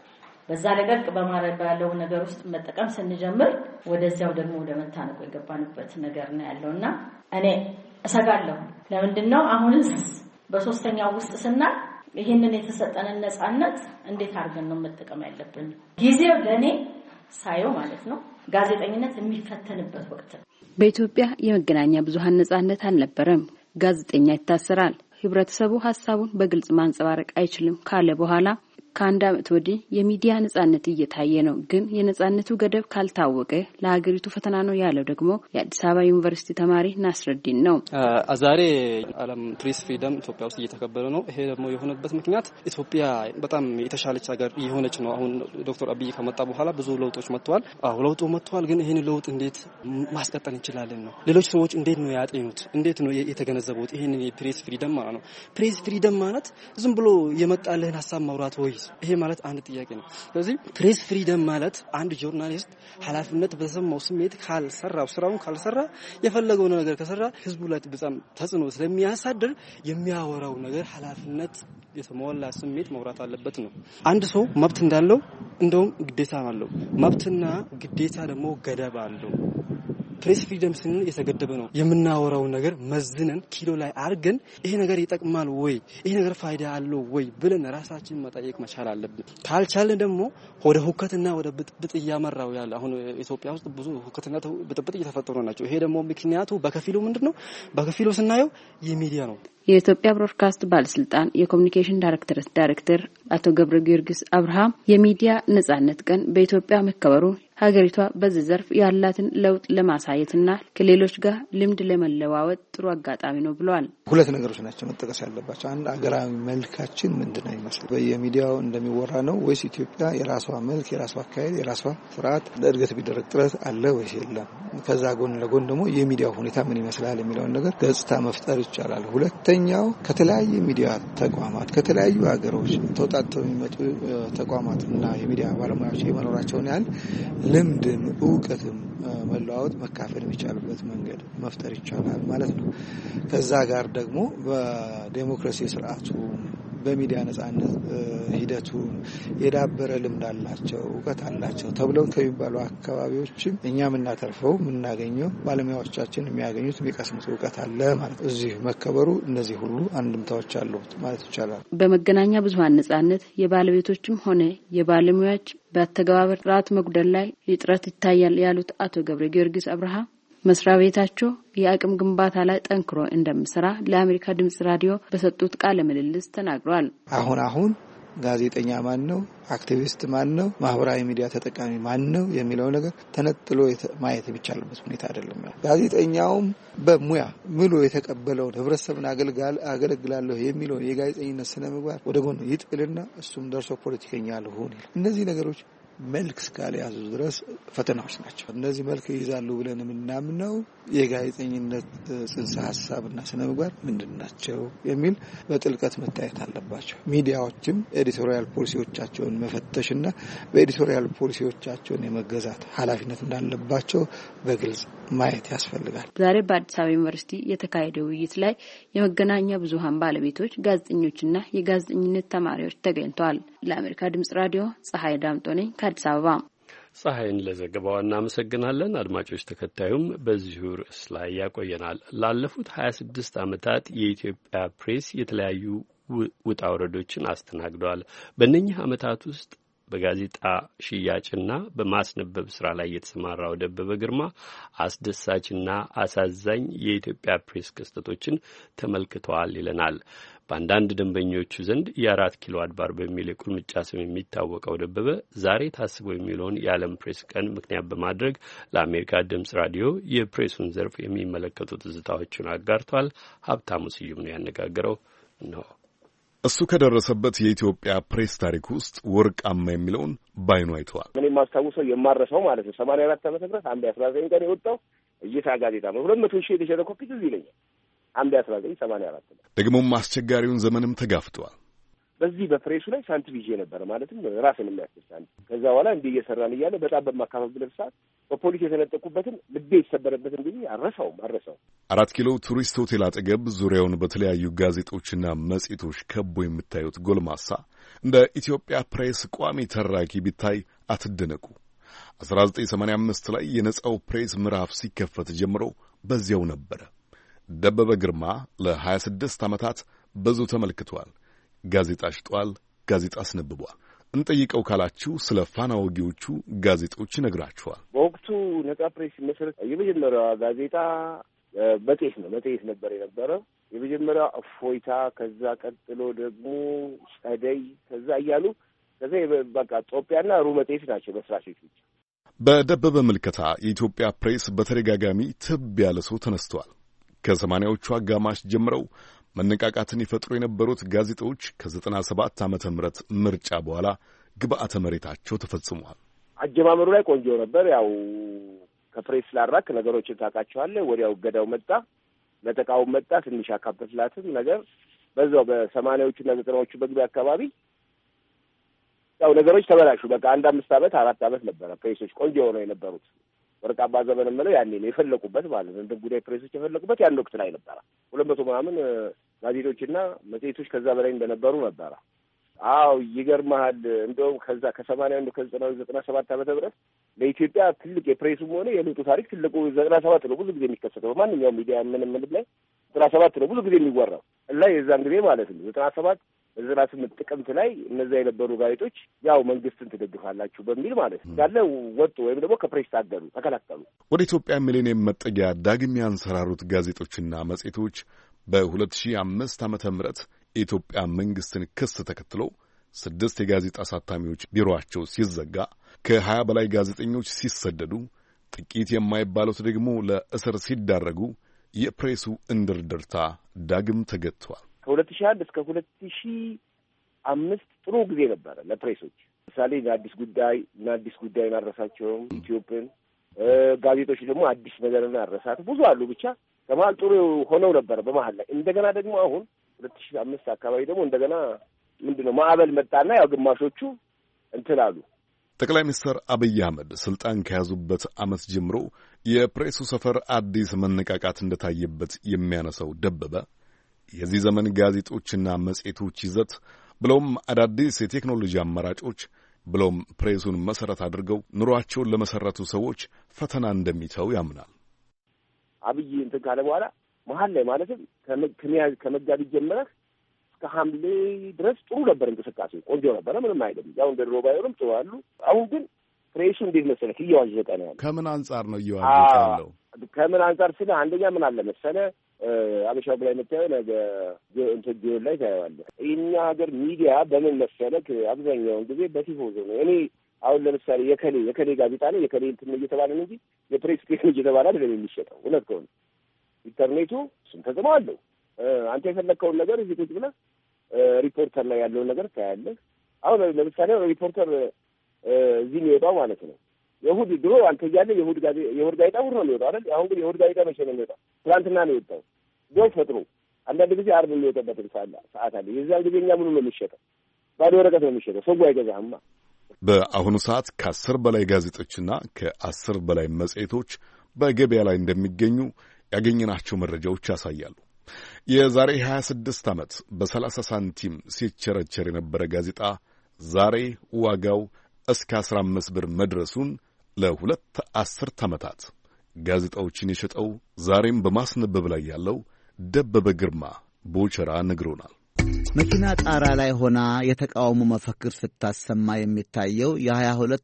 በዛ ለቀቅ በማረግ ባለው ነገር ውስጥ መጠቀም ስንጀምር ወደዚያው ደግሞ ወደ መታነቁ የገባንበት ነገር ነው ያለውና እኔ እሰጋለሁ ለምንድነው አሁንስ በሶስተኛው ውስጥ ስና ይሄንን የተሰጠንን ነፃነት እንዴት አድርገን ነው መጠቀም ያለብን ጊዜው ለኔ ሳየው ማለት ነው ጋዜጠኝነት የሚፈተንበት ወቅት በኢትዮጵያ የመገናኛ ብዙሃን ነፃነት አልነበረም ጋዜጠኛ ይታሰራል ህብረተሰቡ ሐሳቡን በግልጽ ማንጸባረቅ አይችልም ካለ በኋላ ከአንድ ዓመት ወዲህ የሚዲያ ነፃነት እየታየ ነው ግን የነፃነቱ ገደብ ካልታወቀ ለሀገሪቱ ፈተና ነው ያለው ደግሞ የአዲስ አበባ ዩኒቨርሲቲ ተማሪ ናስረዲን ነው ዛሬ ዓለም ፕሬስ ፍሪደም ኢትዮጵያ ውስጥ እየተከበረ ነው ይሄ ደግሞ የሆነበት ምክንያት ኢትዮጵያ በጣም የተሻለች ሀገር እየሆነች ነው አሁን ዶክተር አብይ ከመጣ በኋላ ብዙ ለውጦች መጥተዋል አሁን ለውጡ መጥተዋል ግን ይሄን ለውጥ እንዴት ማስቀጠል እንችላለን ነው ሌሎች ሰዎች እንዴት ነው ያጤኑት እንዴት ነው የተገነዘቡት ይሄን የፕሬስ ፍሪደም ማለት ነው ፕሬስ ፍሪደም ማለት ዝም ብሎ የመጣልህን ሐሳብ ማውራት ወይ ይሄ ማለት አንድ ጥያቄ ነው ስለዚህ ፕሬስ ፍሪደም ማለት አንድ ጆርናሊስት ኃላፊነት በተሰማው ስሜት ካልሰራው ስራውን ካልሰራ የፈለገው ነገር ከሰራ ህዝቡ ላይ በጣም ተጽዕኖ ስለሚያሳድር የሚያወራው ነገር ኃላፊነት የተሞላ ስሜት መውራት አለበት ነው አንድ ሰው መብት እንዳለው እንደውም ግዴታ አለው መብትና ግዴታ ደግሞ ገደብ አለው ፕሬስ ፍሪደም ስንል የተገደበ ነው የምናወራው ነገር መዝነን ኪሎ ላይ አርገን ይሄ ነገር ይጠቅማል ወይ ይሄ ነገር ፋይዳ አለው ወይ ብለን ራሳችን መጠየቅ መቻል አለብን ካልቻለን ደግሞ ወደ ሁከትና ወደ ብጥብጥ ያመራው ያለ አሁን ኢትዮጵያ ውስጥ ብዙ ሁከትና ብጥብጥ እየተፈጠሩ ናቸው ይሄ ደግሞ ምክንያቱ በከፊሉ ምንድነው በከፊሉ ስናየው የሚዲያ ነው የኢትዮጵያ ብሮድካስት ባለስልጣን የኮሙኒኬሽን ዳይሬክተር ዳይሬክተር አቶ ገብረ ጊዮርጊስ አብርሃም የሚዲያ ነፃነት ቀን በኢትዮጵያ መከበሩ ሀገሪቷ በዚህ ዘርፍ ያላትን ለውጥ ለማሳየትና ከሌሎች ጋር ልምድ ለመለዋወጥ ጥሩ አጋጣሚ ነው ብለዋል ሁለት ነገሮች ናቸው መጠቀስ ያለባቸው አንድ አገራዊ መልካችን ምንድነው ይመስል በየሚዲያው እንደሚወራ ነው ወይስ ኢትዮጵያ የራሷ መልክ የራሷ አካሄድ የራሷ ስርዓት ለእድገት ቢደረግ ጥረት አለ ወይስ የለም ከዛ ጎን ለጎን ደግሞ የሚዲያው ሁኔታ ምን ይመስላል የሚለውን ነገር ገጽታ መፍጠር ይቻላል ሁለተኛው ከተለያዩ ሚዲያ ተቋማት ከተለያዩ ሀገሮች ተውጣጥተው የሚመጡ ተቋማትና የሚዲያ ባለሙያዎች የመኖራቸውን ያህል ልምድም ዕውቀትም መለዋወጥ መካፈል የሚቻልበት መንገድ መፍጠር ይቻላል ማለት ነው ከዛ ጋር ደግሞ በዲሞክራሲ ስርዓቱ በሚዲያ ነፃነት ሂደቱ የዳበረ ልምድ አላቸው ዕውቀት አላቸው ተብለው ከሚባሉ አካባቢዎችም እኛ ምናተርፈው ምናገኘው ባለሙያዎቻችን የሚያገኙት የሚቀስሙት ዕውቀት አለ ማለት እዚህ መከበሩ እነዚህ ሁሉ አንድምታዎች አሉት ማለት ይቻላል በመገናኛ ብዙሃን ነፃነት የባለቤቶችም ሆነ የባለሙያዎች በተገባበር ራት መጉደል ላይ ይጥረት ይታያል ያሉት አቶ ገብረ ጊዮርጊስ አብርሃ መስሪያ ቤታቸው የአቅም ግንባታ ላይ ጠንክሮ እንደምሰራ ለአሜሪካ ድምጽ ራዲዮ በሰጡት ቃለ ምልልስ ተናግረዋል አሁን አሁን ጋዜጠኛ ማን ነው አክቲቪስት ማን ነው ማህበራዊ ሚዲያ ተጠቃሚ ማን ነው የሚለው ነገር ተነጥሎ ማየት የሚቻልበት ሁኔታ አይደለም ጋዜጠኛውም በሙያ ሙሉ የተቀበለው ህብረተሰብን አገልግላለሁ የሚለው የጋዜጠኝነት ስነ ምግባር ወደ ጎን ይጥልና እሱም ደርሶ ፖለቲከኛ ልሆን እነዚህ ነገሮች መልክ እስካልያዙ ድረስ ፈተናዎች ናቸው እነዚህ መልክ ይይዛሉ ብለን የምናምነው የጋዜጠኝነት ጽንሰ ሐሳብና ስነ ምግባር ምንድናቸው የሚል በጥልቀት መታየት አለባቸው ሚዲያዎችም ኤዲቶሪያል ፖሊሲዎቻቸውን መፈተሽና በኤዲቶሪያል ፖሊሲዎቻቸውን የመገዛት ኃላፊነት እንዳለባቸው በግልጽ ማየት ያስፈልጋል ዛሬ በአዲስ አበባ ዩኒቨርሲቲ የተካሄደው ውይይት ላይ የመገናኛ ብዙሃን ባለቤቶች ጋዜጠኞችና የጋዜጠኝነት ተማሪዎች ተገኝተዋል ለአሜሪካ ድምጽ ራዲዮ ፀሐይ ዳምጦ ነኝ ከአዲስ አበባ ፀሐይን ለዘገባው እናመሰግናለን አድማጮች ተከታዩም በዚሁ ርዕስ ላይ ያቆየናል ላለፉት ሀያ ስድስት ዓመታት የኢትዮጵያ ፕሬስ የተለያዩ ውጣ ውረዶችን አስተናግዷል በእነኚህ ዓመታት ውስጥ በጋዜጣ ሽያጭና በማስነበብ ስራ ላይ የተሰማራው ደበበ ግርማ አስደሳችና አሳዛኝ የኢትዮጵያ ፕሬስ ክስተቶችን ተመልክተዋል ይለናል በአንዳንድ ደንበኞቹ ዘንድ የአራት ኪሎ አድባር በሚል የቁልምጫ ስም የሚታወቀው ደበበ ዛሬ ታስቦ የሚውለውን የዓለም ፕሬስ ቀን ምክንያት በማድረግ ለአሜሪካ ድምጽ ራዲዮ የፕሬሱን ዘርፍ የሚመለከቱ ትዝታዎችን አጋርቷል ሀብታሙ ስዩም ነው ያነጋገረው ነው እሱ ከደረሰበት የኢትዮጵያ ፕሬስ ታሪክ ውስጥ ወርቃማ የሚለውን ባይኑ አይተዋል ምን የማስታውሰው የማረሰው ማለት ነው ሰማንያ አራት ዓመተ ምህረት አንድ አስራ ዘጠኝ ቀን የወጣው እይታ ጋዜጣ ነው ሁለት መቶ ሺህ የተሸጠ ኮፒ ትዝ ይለኛል አንድ አስራ ዘጠኝ ሰማንያ አራት ደግሞም አስቸጋሪውን ዘመንም ተጋፍተዋል በዚህ በፕሬሱ ላይ ሳንቲም ይዤ ነበር ማለትም ራስን የሚያስደስታል። ከዛ በኋላ እንዲህ እየሰራን እያለ በጣም በማካፈል ሰዓት በፖሊስ የተነጠቁበትን ልቤ የተሰበረበትን ጊዜ አረሳውም አረሳው። አራት ኪሎ ቱሪስት ሆቴል አጠገብ ዙሪያውን በተለያዩ ጋዜጦችና መጽሔቶች ከቦ የምታዩት ጎልማሳ እንደ ኢትዮጵያ ፕሬስ ቋሚ ተራኪ ቢታይ አትደነቁ። አስራ ዘጠኝ ሰማንያ አምስት ላይ የነጻው ፕሬስ ምዕራፍ ሲከፈት ጀምሮ በዚያው ነበረ። ደበበ ግርማ ለሀያ ስድስት ዓመታት ብዙ ተመልክቷል። ጋዜጣ ሽጧል፣ ጋዜጣ አስነብቧል። እንጠይቀው ካላችሁ ስለ ፋና ወጊዎቹ ጋዜጦች ይነግራችኋል። በወቅቱ ነጻ ፕሬስ መሰረት የመጀመሪያዋ ጋዜጣ መጽሔት ነው መጽሔት ነበር የነበረው። የመጀመሪያው እፎይታ፣ ከዛ ቀጥሎ ደግሞ ጸደይ፣ ከዛ እያሉ ከዛ በቃ ጦቢያና ሩ መጽሔት ናቸው መስራቾች። በደበበ ምልከታ የኢትዮጵያ ፕሬስ በተደጋጋሚ ትብ ያለ ሰው ተነስተዋል። ከሰማንያዎቹ አጋማሽ ጀምረው መነቃቃትን ይፈጥሩ የነበሩት ጋዜጦች ከዘጠና ሰባት ዓመተ ምህረት ምርጫ በኋላ ግብአተ መሬታቸው ተፈጽሟል። አጀማመሩ ላይ ቆንጆ ነበር። ያው ከፕሬስ ላራክ ነገሮችን ታውቃቸዋለህ። ወዲያው ገዳው መጣ፣ ለተቃውሞ መጣ። ትንሽ አካበትላትም ነገር በዛው በሰማንያዎቹና ዘጠናዎቹ በግቢያ አካባቢ ያው ነገሮች ተበላሹ። በቃ አንድ አምስት ዓመት አራት ዓመት ነበረ ፕሬሶች ቆንጆ ሆነው የነበሩት። ወርቃማ ዘመን የምለው ያኔ ነው የፈለቁበት ማለት ነው። እንደ ጉዳይ ፕሬሶች የፈለቁበት ያን ወቅት ላይ ነበረ። ሁለት መቶ ምናምን ጋዜጦችና መጽሔቶች ከዛ በላይ እንደነበሩ ነበረ። አዎ ይገርምሃል። እንደውም ከዛ ከሰማንያ አንድ ከዘጠና ዘጠና ሰባት ዓመተ ምህረት ለኢትዮጵያ ትልቅ የፕሬሱም ሆነ የለውጡ ታሪክ ትልቁ ዘጠና ሰባት ነው ብዙ ጊዜ የሚከሰተው በማንኛውም ሚዲያ ምንም ምንም ላይ ዘጠና ሰባት ነው ብዙ ጊዜ የሚወራው እና የዛን ጊዜ ማለት ነው ዘጠና ሰባት ዘጠና ስምንት ጥቅምት ላይ እነዛ የነበሩ ጋዜጦች ያው መንግስትን ትደግፋላችሁ በሚል ማለት ነው ያለ ወጡ ወይም ደግሞ ከፕሬስ ታገዱ፣ ተከላከሉ። ወደ ኢትዮጵያ ሚሊኒየም መጠጊያ ዳግም ያንሰራሩት ጋዜጦችና መጽሔቶች በሁለት ሺህ አምስት ዓመተ ምህረት የኢትዮጵያ መንግስትን ክስ ተከትሎ ስድስት የጋዜጣ አሳታሚዎች ቢሮአቸው ሲዘጋ ከሀያ በላይ ጋዜጠኞች ሲሰደዱ ጥቂት የማይባሉት ደግሞ ለእስር ሲዳረጉ የፕሬሱ እንድርድርታ ዳግም ተገጥቷል። ከሁለት ሺህ አንድ እስከ ሁለት ሺህ አምስት ጥሩ ጊዜ ነበረ ለፕሬሶች። ምሳሌ አዲስ ጉዳይ እና አዲስ ጉዳይ አረሳቸውም ኢትዮጵያን ጋዜጦች ደግሞ አዲስ ነገርና አረሳት ብዙ አሉ። ብቻ ከመሀል ጥሩ ሆነው ነበር። በመሀል ላይ እንደገና ደግሞ አሁን ሁለት ሺህ አምስት አካባቢ ደግሞ እንደገና ምንድነው ማዕበል መጣና ያው ግማሾቹ እንትን አሉ። ጠቅላይ ሚኒስትር አብይ አህመድ ስልጣን ከያዙበት ዓመት ጀምሮ የፕሬሱ ሰፈር አዲስ መነቃቃት እንደታየበት የሚያነሳው ደበበ የዚህ ዘመን ጋዜጦችና መጽሔቶች ይዘት ብሎም አዳዲስ የቴክኖሎጂ አማራጮች ብሎም ፕሬሱን መሰረት አድርገው ኑሯቸውን ለመሰረቱ ሰዎች ፈተና እንደሚተው ያምናል። አብይ እንትን ካለ በኋላ መሀል ላይ ማለትም ከመጋቢት ጀምረህ እስከ ሐምሌ ድረስ ጥሩ ነበር፣ እንቅስቃሴ ቆንጆ ነበረ። ምንም አይደለም። ያው እንደ ድሮ ባይሆንም ጥሩ አሉ። አሁን ግን ፕሬሱ እንዴት መሰለህ እየዋዠቀ ነው ያለው። ከምን አንጻር ነው እየዋዠቀ ያለው? ከምን አንጻር ስለ አንደኛ ምን አለ መሰለህ አበሻው ላይ የምታየው ነገ እንትን ጆን ላይ ታየዋለህ። የእኛ ሀገር ሚዲያ በምን መሰለህ አብዛኛውን ጊዜ በቲፎዞ ነው። እኔ አሁን ለምሳሌ የከሌ የከሌ ጋዜጣ ነው የከሌ እንትን እየተባለ ነው እንጂ የፕሬስ ቴክኖሎጂ እየተባለ አይደለም የሚሸጠው። እውነት ከሆነ ኢንተርኔቱ ስም ተጽዕኖ አለው። አንተ የፈለግከውን ነገር እዚህ ቁጭ ብለህ ሪፖርተር ላይ ያለውን ነገር ታያለህ። አሁን ለምሳሌ ሪፖርተር እዚህ የሚወጣው ማለት ነው የእሑድ ድሮ አንተ እያለ የእሑድ ጋዜ የእሑድ ጋዜጣ እሑድ ነው የሚወጣው አይደል? አሁን ግን የእሑድ ጋዜጣ መቼ ነው የሚወጣው? ትናንትና ነው የወጣው። ዶር ፈጥሮ አንዳንድ ጊዜ ዓርብ የሚወጣበት ሰዓት አለ። የዛን ጊዜ እኛ ምኑ ነው የሚሸጠው? ባዶ ወረቀት ነው የሚሸጠው። ሰው አይገዛህማ። በአሁኑ ሰዓት ከአስር በላይ ጋዜጦችና ከአስር በላይ መጽሔቶች በገበያ ላይ እንደሚገኙ ያገኘናቸው መረጃዎች ያሳያሉ። የዛሬ ሀያ ስድስት ዓመት በሰላሳ ሳንቲም ሲቸረቸር የነበረ ጋዜጣ ዛሬ ዋጋው እስከ አስራ አምስት ብር መድረሱን ለሁለት አስርት ዓመታት ጋዜጣዎችን የሸጠው ዛሬም በማስነበብ ላይ ያለው ደበበ ግርማ ቦቸራ ነግሮናል። መኪና ጣራ ላይ ሆና የተቃውሞ መፈክር ስታሰማ የሚታየው የሀያ ሁለት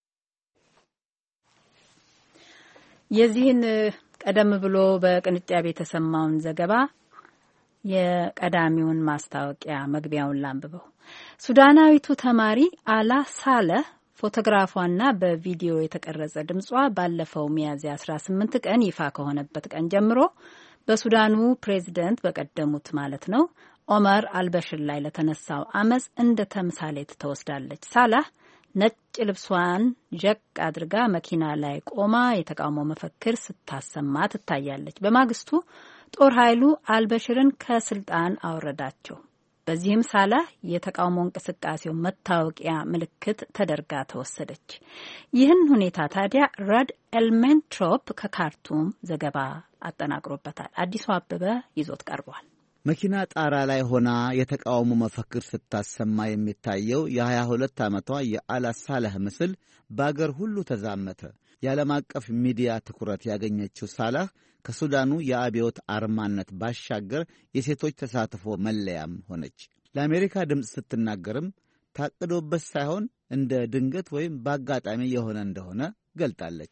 የዚህን ቀደም ብሎ በቅንጫቤ የተሰማውን ዘገባ የቀዳሚውን ማስታወቂያ መግቢያውን ላንብበው። ሱዳናዊቱ ተማሪ አላ ሳለህ ፎቶግራፏና በቪዲዮ የተቀረጸ ድምጿ ባለፈው ሚያዝያ አስራ ስምንት ቀን ይፋ ከሆነበት ቀን ጀምሮ በሱዳኑ ፕሬዝደንት በቀደሙት ማለት ነው ኦመር አልበሽር ላይ ለተነሳው አመጽ እንደ ተምሳሌት ተወስዳለች። ሳላህ ነጭ ልብሷን ዠቅ አድርጋ መኪና ላይ ቆማ የተቃውሞ መፈክር ስታሰማ ትታያለች። በማግስቱ ጦር ኃይሉ አልበሽርን ከስልጣን አወረዳቸው። በዚህም ሳላህ የተቃውሞ እንቅስቃሴው መታወቂያ ምልክት ተደርጋ ተወሰደች። ይህን ሁኔታ ታዲያ ራድ ኤልሜንትሮፕ ከካርቱም ዘገባ አጠናቅሮበታል። አዲሱ አበበ ይዞት ቀርቧል። መኪና ጣራ ላይ ሆና የተቃውሞ መፈክር ስታሰማ የሚታየው የሀያ ሁለት ዓመቷ የአላ ሳላህ ምስል በአገር ሁሉ ተዛመተ። የዓለም አቀፍ ሚዲያ ትኩረት ያገኘችው ሳላህ ከሱዳኑ የአብዮት አርማነት ባሻገር የሴቶች ተሳትፎ መለያም ሆነች። ለአሜሪካ ድምፅ ስትናገርም ታቅዶበት ሳይሆን እንደ ድንገት ወይም በአጋጣሚ የሆነ እንደሆነ ገልጣለች።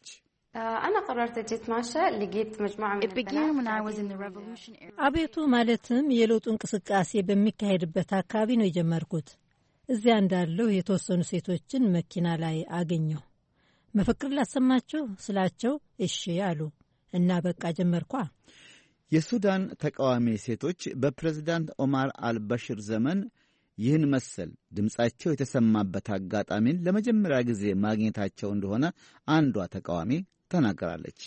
አብዮቱ ማለትም የለውጡ እንቅስቃሴ በሚካሄድበት አካባቢ ነው የጀመርኩት። እዚያ እንዳለሁ የተወሰኑ ሴቶችን መኪና ላይ አገኘሁ። መፈክር ላሰማቸው ስላቸው እሺ አሉ እና በቃ ጀመርኳ። የሱዳን ተቃዋሚ ሴቶች በፕሬዝዳንት ኦማር አልበሽር ዘመን ይህን መሰል ድምፃቸው የተሰማበት አጋጣሚን ለመጀመሪያ ጊዜ ማግኘታቸው እንደሆነ አንዷ ተቃዋሚ ተናገራለች።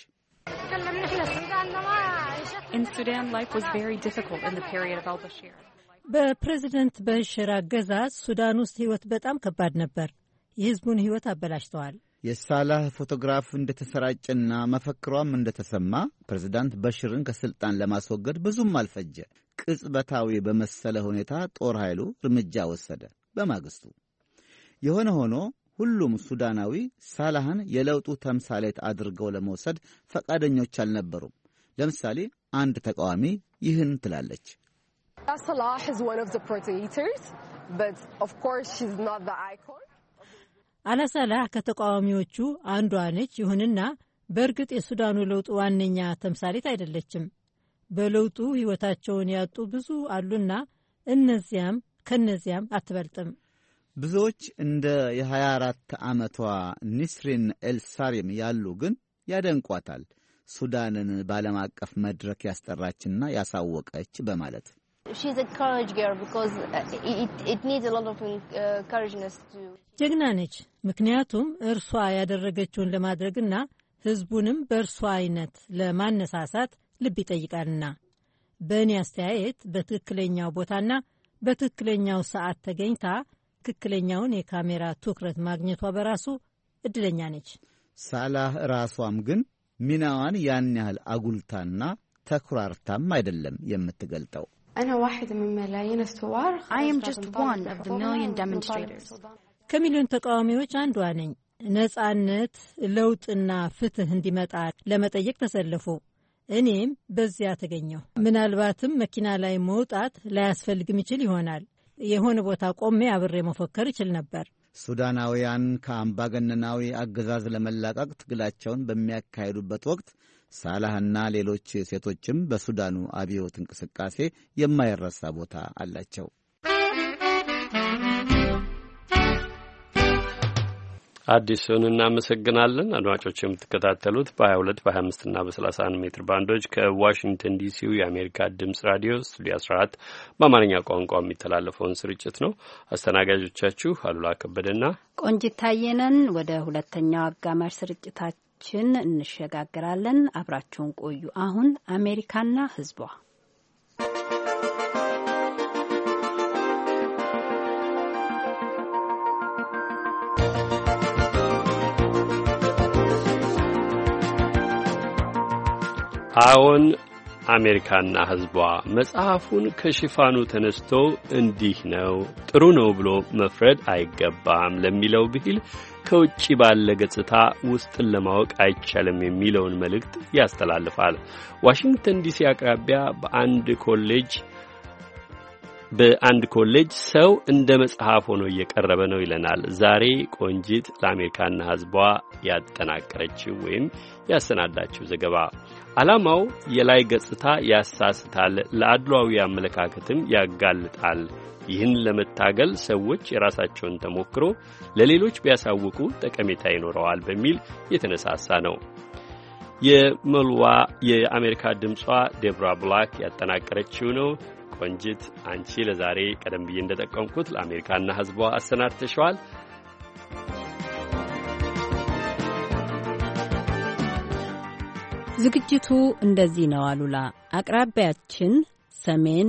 በፕሬዝደንት በሽር አገዛዝ ሱዳን ውስጥ ሕይወት በጣም ከባድ ነበር። የሕዝቡን ሕይወት አበላሽተዋል። የሳላህ ፎቶግራፍ እንደተሰራጨና መፈክሯም እንደተሰማ ፕሬዝዳንት በሽርን ከሥልጣን ለማስወገድ ብዙም አልፈጀ። ቅጽበታዊ በመሰለ ሁኔታ ጦር ኃይሉ እርምጃ ወሰደ። በማግስቱ የሆነ ሆኖ ሁሉም ሱዳናዊ ሳላህን የለውጡ ተምሳሌት አድርገው ለመውሰድ ፈቃደኞች አልነበሩም። ለምሳሌ አንድ ተቃዋሚ ይህን ትላለች። አላሳላህ ከተቃዋሚዎቹ አንዷ ነች። ይሁንና በእርግጥ የሱዳኑ ለውጥ ዋነኛ ተምሳሌት አይደለችም። በለውጡ ሕይወታቸውን ያጡ ብዙ አሉና እነዚያም ከነዚያም አትበልጥም። ብዙዎች እንደ የሀያ አራት ዓመቷ ኒስሪን ኤልሳሪም ያሉ ግን ያደንቋታል። ሱዳንን በዓለም አቀፍ መድረክ ያስጠራችና ያሳወቀች በማለት ጀግና ነች። ምክንያቱም እርሷ ያደረገችውን ለማድረግና ሕዝቡንም በእርሷ አይነት ለማነሳሳት ልብ ይጠይቃልና። በእኔ አስተያየት በትክክለኛው ቦታና በትክክለኛው ሰዓት ተገኝታ ትክክለኛውን የካሜራ ትኩረት ማግኘቷ በራሱ እድለኛ ነች። ሳላህ ራሷም ግን ሚናዋን ያን ያህል አጉልታና ተኩራርታም አይደለም የምትገልጠው። ከሚሊዮን ተቃዋሚዎች አንዷ ነኝ። ነጻነት፣ ለውጥና ፍትህ እንዲመጣ ለመጠየቅ ተሰለፉ። እኔም በዚያ ተገኘሁ። ምናልባትም መኪና ላይ መውጣት ላያስፈልግም ይችል ይሆናል። የሆነ ቦታ ቆሜ አብሬ መፎከር ይችል ነበር። ሱዳናውያን ከአምባገነናዊ አገዛዝ ለመላቀቅ ትግላቸውን በሚያካሂዱበት ወቅት ሳላህና ሌሎች ሴቶችም በሱዳኑ አብዮት እንቅስቃሴ የማይረሳ ቦታ አላቸው። አዲሱን እናመሰግናለን። አድማጮች የምትከታተሉት በሀያ ሁለት በሀያ አምስት እና በሰላሳ አንድ ሜትር ባንዶች ከዋሽንግተን ዲሲው የአሜሪካ ድምጽ ራዲዮ ስቱዲዮ አስራ አራት በአማርኛ ቋንቋ የሚተላለፈውን ስርጭት ነው። አስተናጋጆቻችሁ አሉላ ከበደና ቆንጂት ታየ ነን። ወደ ሁለተኛው አጋማሽ ስርጭታችን እንሸጋግራለን። አብራችሁን ቆዩ። አሁን አሜሪካና ሕዝቧ አዎን አሜሪካና ሕዝቧ መጽሐፉን ከሽፋኑ ተነስቶ እንዲህ ነው ጥሩ ነው ብሎ መፍረድ አይገባም ለሚለው ብሂል ከውጭ ባለ ገጽታ ውስጥን ለማወቅ አይቻልም የሚለውን መልእክት ያስተላልፋል። ዋሽንግተን ዲሲ አቅራቢያ በአንድ ኮሌጅ በአንድ ኮሌጅ ሰው እንደ መጽሐፍ ሆኖ እየቀረበ ነው ይለናል ዛሬ ቆንጂት ለአሜሪካና ሕዝቧ ያጠናቀረችው ወይም ያሰናዳችው ዘገባ። ዓላማው የላይ ገጽታ ያሳስታል፣ ለአድሏዊ አመለካከትም ያጋልጣል። ይህን ለመታገል ሰዎች የራሳቸውን ተሞክሮ ለሌሎች ቢያሳውቁ ጠቀሜታ ይኖረዋል በሚል የተነሳሳ ነው። የመልዋ የአሜሪካ ድምጿ ዴብራ ብላክ ያጠናቀረችው ነው። ቆንጂት አንቺ ለዛሬ ቀደም ብዬ እንደጠቀምኩት ለአሜሪካና ሕዝቧ አሰናድተሽዋል። ዝግጅቱ እንደዚህ ነው። አሉላ አቅራቢያችን ሰሜን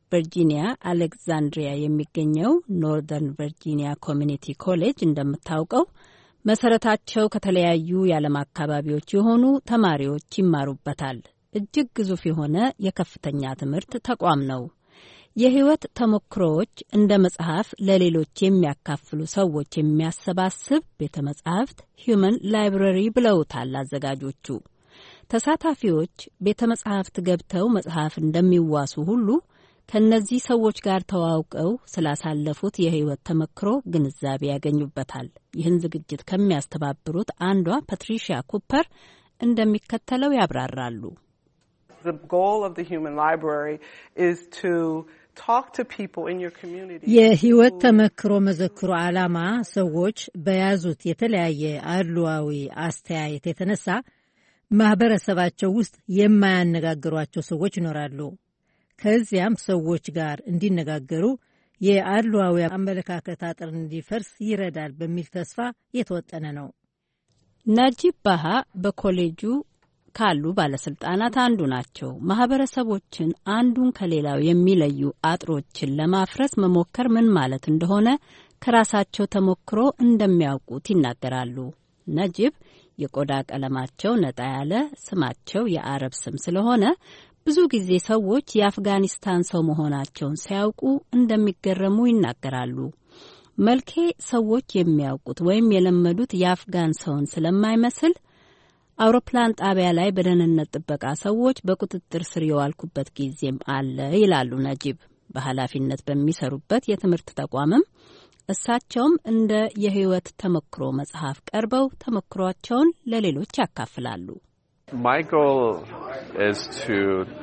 ቨርጂኒያ አሌክዛንድሪያ የሚገኘው ኖርዘርን ቨርጂኒያ ኮሚኒቲ ኮሌጅ እንደምታውቀው መሰረታቸው ከተለያዩ የዓለም አካባቢዎች የሆኑ ተማሪዎች ይማሩበታል። እጅግ ግዙፍ የሆነ የከፍተኛ ትምህርት ተቋም ነው። የህይወት ተሞክሮዎች እንደ መጽሐፍ ለሌሎች የሚያካፍሉ ሰዎች የሚያሰባስብ ቤተ መጻሕፍት ሂዩመን ላይብረሪ ብለውታል አዘጋጆቹ። ተሳታፊዎች ቤተ መጻሕፍት ገብተው መጽሐፍ እንደሚዋሱ ሁሉ ከነዚህ ሰዎች ጋር ተዋውቀው ስላሳለፉት የህይወት ተሞክሮ ግንዛቤ ያገኙበታል። ይህን ዝግጅት ከሚያስተባብሩት አንዷ ፓትሪሺያ ኩፐር እንደሚከተለው ያብራራሉ። The goal of the Human Library is to talk to people in your community. የህይወት ተመክሮ መዘክሩ ዓላማ ሰዎች በያዙት የተለያየ አድሏዊ አስተያየት የተነሳ ማህበረሰባቸው ውስጥ የማያነጋግሯቸው ሰዎች ይኖራሉ። ከዚያም ሰዎች ጋር እንዲነጋገሩ የአድሏዊ አመለካከት አጥር እንዲፈርስ ይረዳል በሚል ተስፋ የተወጠነ ነው። ናጂብ ባሃ በኮሌጁ ካሉ ባለስልጣናት አንዱ ናቸው። ማህበረሰቦችን አንዱን ከሌላው የሚለዩ አጥሮችን ለማፍረስ መሞከር ምን ማለት እንደሆነ ከራሳቸው ተሞክሮ እንደሚያውቁት ይናገራሉ። ነጂብ የቆዳ ቀለማቸው ነጣ ያለ፣ ስማቸው የአረብ ስም ስለሆነ ብዙ ጊዜ ሰዎች የአፍጋኒስታን ሰው መሆናቸውን ሲያውቁ እንደሚገረሙ ይናገራሉ። መልኬ ሰዎች የሚያውቁት ወይም የለመዱት የአፍጋን ሰውን ስለማይመስል አውሮፕላን ጣቢያ ላይ በደህንነት ጥበቃ ሰዎች በቁጥጥር ስር የዋልኩበት ጊዜም አለ ይላሉ ነጂብ። በኃላፊነት በሚሰሩበት የትምህርት ተቋምም እሳቸውም እንደ የህይወት ተሞክሮ መጽሐፍ ቀርበው ተሞክሯቸውን ለሌሎች ያካፍላሉ። My goal is to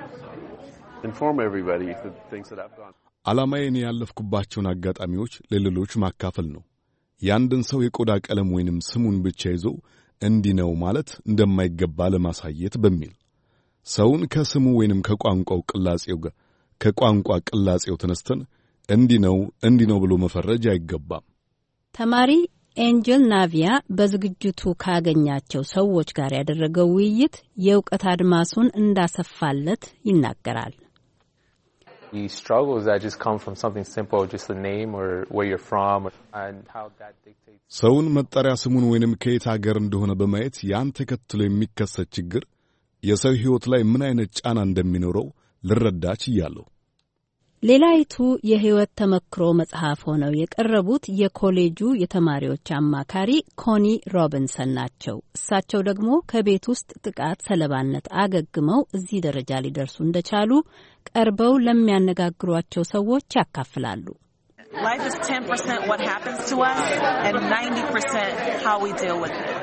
inform everybody the things that I've gone. ዓላማዬን ያለፍኩባቸውን አጋጣሚዎች ለሌሎች ማካፈል ነው። ያንድን ሰው የቆዳ ቀለም ወይንም ስሙን ብቻ ይዞ እንዲህ ነው ማለት እንደማይገባ ለማሳየት በሚል ሰውን ከስሙ ወይንም ከቋንቋው ቅላጼው ጋር ከቋንቋ ቅላጼው ተነስተን እንዲህ ነው እንዲህ ነው ብሎ መፈረጅ አይገባም። ተማሪ ኤንጀል ናቪያ በዝግጅቱ ካገኛቸው ሰዎች ጋር ያደረገው ውይይት የእውቀት አድማሱን እንዳሰፋለት ይናገራል። The struggles that just come from something simple, just a name or where you're from, and how that dictates. ሰውን መጠሪያ ስሙን ወይንም ከየት ሀገር እንደሆነ በማየት ያን ተከትሎ የሚከሰት ችግር የሰው ሕይወት ላይ ምን አይነት ጫና እንደሚኖረው ልረዳች ይያለው። ሌላይቱ የህይወት ተመክሮ መጽሐፍ ሆነው የቀረቡት የኮሌጁ የተማሪዎች አማካሪ ኮኒ ሮቢንሰን ናቸው። እሳቸው ደግሞ ከቤት ውስጥ ጥቃት ሰለባነት አገግመው እዚህ ደረጃ ሊደርሱ እንደቻሉ ቀርበው ለሚያነጋግሯቸው ሰዎች ያካፍላሉ። Life is ten percent what happens to us and ninety percent how we deal with it.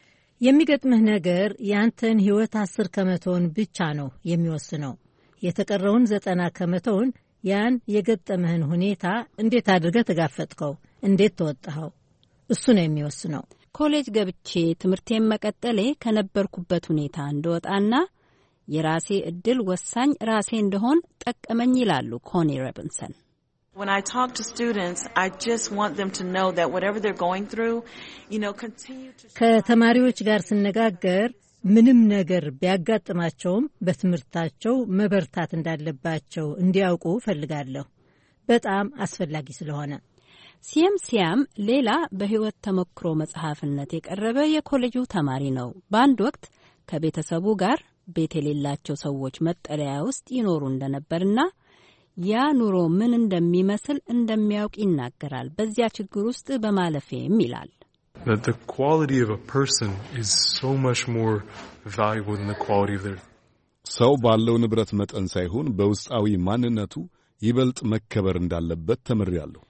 የሚገጥምህ ነገር ያንተን ህይወት አስር ከመቶውን ብቻ ነው የሚወስነው። የተቀረውን ዘጠና ከመቶውን ያን የገጠመህን ሁኔታ እንዴት አድርገህ ተጋፈጥከው፣ እንዴት ተወጣኸው፣ እሱ ነው የሚወስነው። ኮሌጅ ገብቼ ትምህርቴን መቀጠሌ ከነበርኩበት ሁኔታ እንደወጣና የራሴ እድል ወሳኝ ራሴ እንደሆን ጠቀመኝ ይላሉ ኮኒ ሮቢንሰን። When I talk to students, I just want them to know that whatever they're going through, you know, continue to ከተማሪዎች ጋር ስነጋገር ምንም ነገር ቢያጋጥማቸውም በትምህርታቸው መበርታት እንዳለባቸው እንዲያውቁ ፈልጋለሁ። በጣም አስፈላጊ ስለሆነ። ሲያም ሲያም ሌላ በህይወት ተሞክሮ መጽሐፍነት የቀረበ የኮሌጁ ተማሪ ነው። በአንድ ወቅት ከቤተሰቡ ጋር ቤት የሌላቸው ሰዎች መጠለያ ውስጥ ይኖሩ እንደነበርና ያ ኑሮ ምን እንደሚመስል እንደሚያውቅ ይናገራል። በዚያ ችግር ውስጥ በማለፌም ይላል። That the quality of a person is so much more valuable than the quality of their ሰው ባለው ንብረት መጠን ሳይሆን በውስጣዊ ማንነቱ ይበልጥ መከበር እንዳለበት ተምሬያለሁ።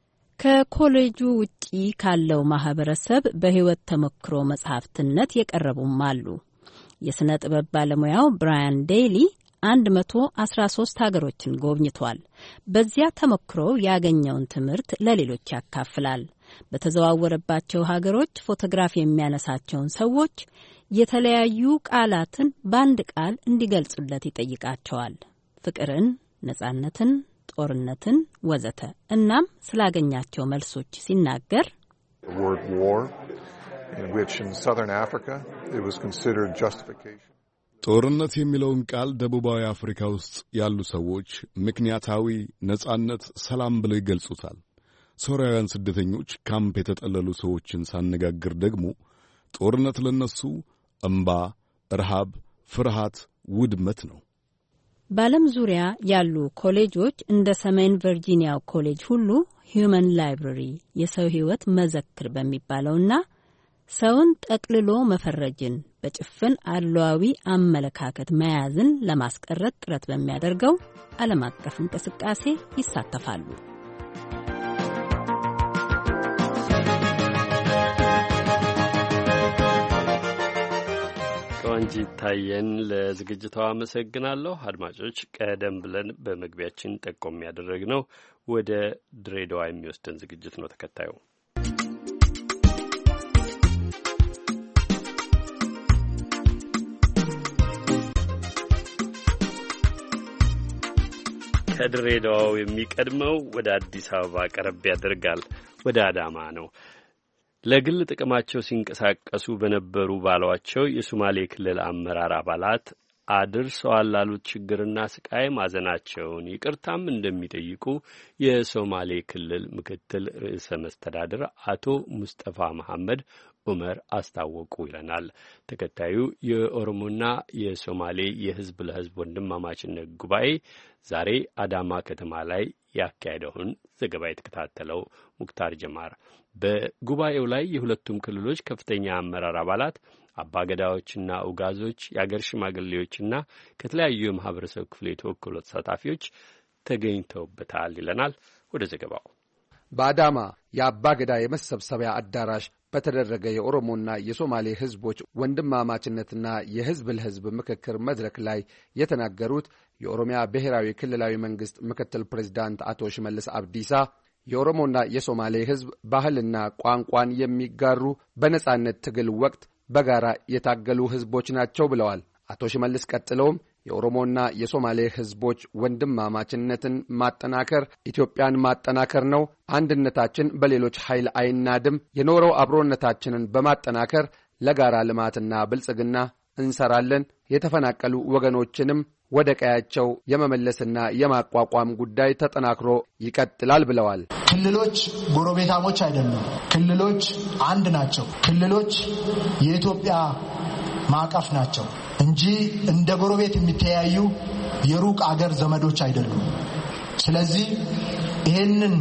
ከኮሌጁ ውጪ ካለው ማህበረሰብ በህይወት ተሞክሮ መጽሐፍትነት የቀረቡም አሉ። የሥነ ጥበብ ባለሙያው ብራያን ዴይሊ አንድ መቶ አስራ ሶስት ሀገሮችን ጎብኝቷል። በዚያ ተሞክሮ ያገኘውን ትምህርት ለሌሎች ያካፍላል። በተዘዋወረባቸው ሀገሮች ፎቶግራፍ የሚያነሳቸውን ሰዎች የተለያዩ ቃላትን በአንድ ቃል እንዲገልጹለት ይጠይቃቸዋል። ፍቅርን፣ ነጻነትን፣ ጦርነትን ወዘተ። እናም ስላገኛቸው መልሶች ሲናገር word war in which in southern Africa it was considered justification. ጦርነት የሚለውን ቃል ደቡባዊ አፍሪካ ውስጥ ያሉ ሰዎች ምክንያታዊ ነጻነት፣ ሰላም ብለው ይገልጹታል። ሶሪያውያን ስደተኞች ካምፕ የተጠለሉ ሰዎችን ሳነጋግር ደግሞ ጦርነት ለነሱ እምባ፣ ረሃብ፣ ፍርሃት፣ ውድመት ነው። በዓለም ዙሪያ ያሉ ኮሌጆች እንደ ሰሜን ቨርጂኒያው ኮሌጅ ሁሉ ሂዩመን ላይብረሪ የሰው ሕይወት መዘክር በሚባለውና ሰውን ጠቅልሎ መፈረጅን በጭፍን አድሏዊ አመለካከት መያዝን ለማስቀረት ጥረት በሚያደርገው ዓለም አቀፍ እንቅስቃሴ ይሳተፋሉ። ቆንጂት ታየን ለዝግጅቷ አመሰግናለሁ። አድማጮች፣ ቀደም ብለን በመግቢያችን ጠቆም ያደረግነው ወደ ድሬዳዋ የሚወስደን ዝግጅት ነው። ተከታዩ ከድሬዳዋው የሚቀድመው ወደ አዲስ አበባ ቀረብ ያደርጋል። ወደ አዳማ ነው። ለግል ጥቅማቸው ሲንቀሳቀሱ በነበሩ ባሏቸው የሶማሌ ክልል አመራር አባላት አድርሰዋል ላሉት ችግርና ስቃይ ማዘናቸውን ይቅርታም እንደሚጠይቁ የሶማሌ ክልል ምክትል ርዕሰ መስተዳድር አቶ ሙስጠፋ መሐመድ ዑመር አስታወቁ ይለናል ተከታዩ። የኦሮሞና የሶማሌ የሕዝብ ለሕዝብ ወንድማማችነት ጉባኤ ዛሬ አዳማ ከተማ ላይ ያካሄደውን ዘገባ የተከታተለው ሙክታር ጀማር በጉባኤው ላይ የሁለቱም ክልሎች ከፍተኛ አመራር አባላት፣ አባገዳዎችና ኡጋዞች፣ የአገር ሽማግሌዎችና ከተለያዩ የማህበረሰብ ክፍል የተወከሉ ተሳታፊዎች ተገኝተውበታል ይለናል። ወደ ዘገባው። በአዳማ የአባገዳ የመሰብሰቢያ አዳራሽ በተደረገ የኦሮሞና የሶማሌ ህዝቦች ወንድማማችነትና የህዝብ ለህዝብ ምክክር መድረክ ላይ የተናገሩት የኦሮሚያ ብሔራዊ ክልላዊ መንግስት ምክትል ፕሬዝዳንት አቶ ሽመልስ አብዲሳ የኦሮሞና የሶማሌ ህዝብ ባህልና ቋንቋን የሚጋሩ በነጻነት ትግል ወቅት በጋራ የታገሉ ህዝቦች ናቸው ብለዋል። አቶ ሽመልስ ቀጥለውም የኦሮሞና የሶማሌ ህዝቦች ወንድማማችነትን ማጠናከር ኢትዮጵያን ማጠናከር ነው። አንድነታችን በሌሎች ኃይል አይናድም። የኖረው አብሮነታችንን በማጠናከር ለጋራ ልማትና ብልጽግና እንሰራለን። የተፈናቀሉ ወገኖችንም ወደ ቀያቸው የመመለስና የማቋቋም ጉዳይ ተጠናክሮ ይቀጥላል ብለዋል። ክልሎች ጎረቤታሞች አይደሉም። ክልሎች አንድ ናቸው። ክልሎች የኢትዮጵያ ማዕቀፍ ናቸው እንጂ እንደ ጎረቤት የሚተያዩ የሩቅ አገር ዘመዶች አይደሉም። ስለዚህ ይሄንን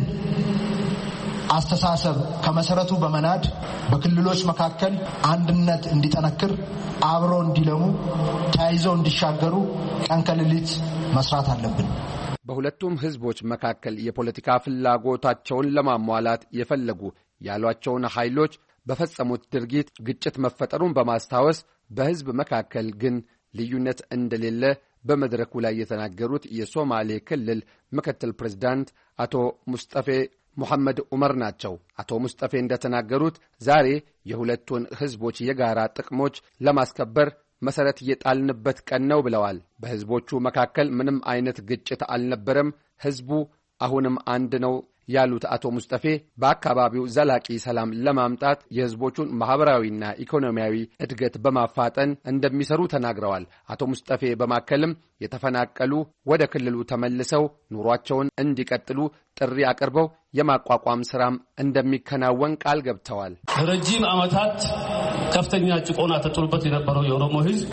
አስተሳሰብ ከመሰረቱ በመናድ በክልሎች መካከል አንድነት እንዲጠነክር፣ አብሮ እንዲለሙ፣ ተያይዘው እንዲሻገሩ ቀን ከሌሊት መስራት አለብን። በሁለቱም ህዝቦች መካከል የፖለቲካ ፍላጎታቸውን ለማሟላት የፈለጉ ያሏቸውን ኃይሎች በፈጸሙት ድርጊት ግጭት መፈጠሩን በማስታወስ በህዝብ መካከል ግን ልዩነት እንደሌለ በመድረኩ ላይ የተናገሩት የሶማሌ ክልል ምክትል ፕሬዝዳንት አቶ ሙስጠፌ ሙሐመድ ዑመር ናቸው። አቶ ሙስጠፌ እንደተናገሩት ዛሬ የሁለቱን ህዝቦች የጋራ ጥቅሞች ለማስከበር መሰረት የጣልንበት ቀን ነው ብለዋል። በህዝቦቹ መካከል ምንም አይነት ግጭት አልነበረም። ህዝቡ አሁንም አንድ ነው ያሉት አቶ ሙስጠፌ በአካባቢው ዘላቂ ሰላም ለማምጣት የህዝቦቹን ማህበራዊና ኢኮኖሚያዊ እድገት በማፋጠን እንደሚሰሩ ተናግረዋል። አቶ ሙስጠፌ በማከልም የተፈናቀሉ ወደ ክልሉ ተመልሰው ኑሯቸውን እንዲቀጥሉ ጥሪ አቅርበው የማቋቋም ስራም እንደሚከናወን ቃል ገብተዋል። ረጅም ዓመታት ከፍተኛ ጭቆና ተጥሎበት የነበረው የኦሮሞ ህዝብ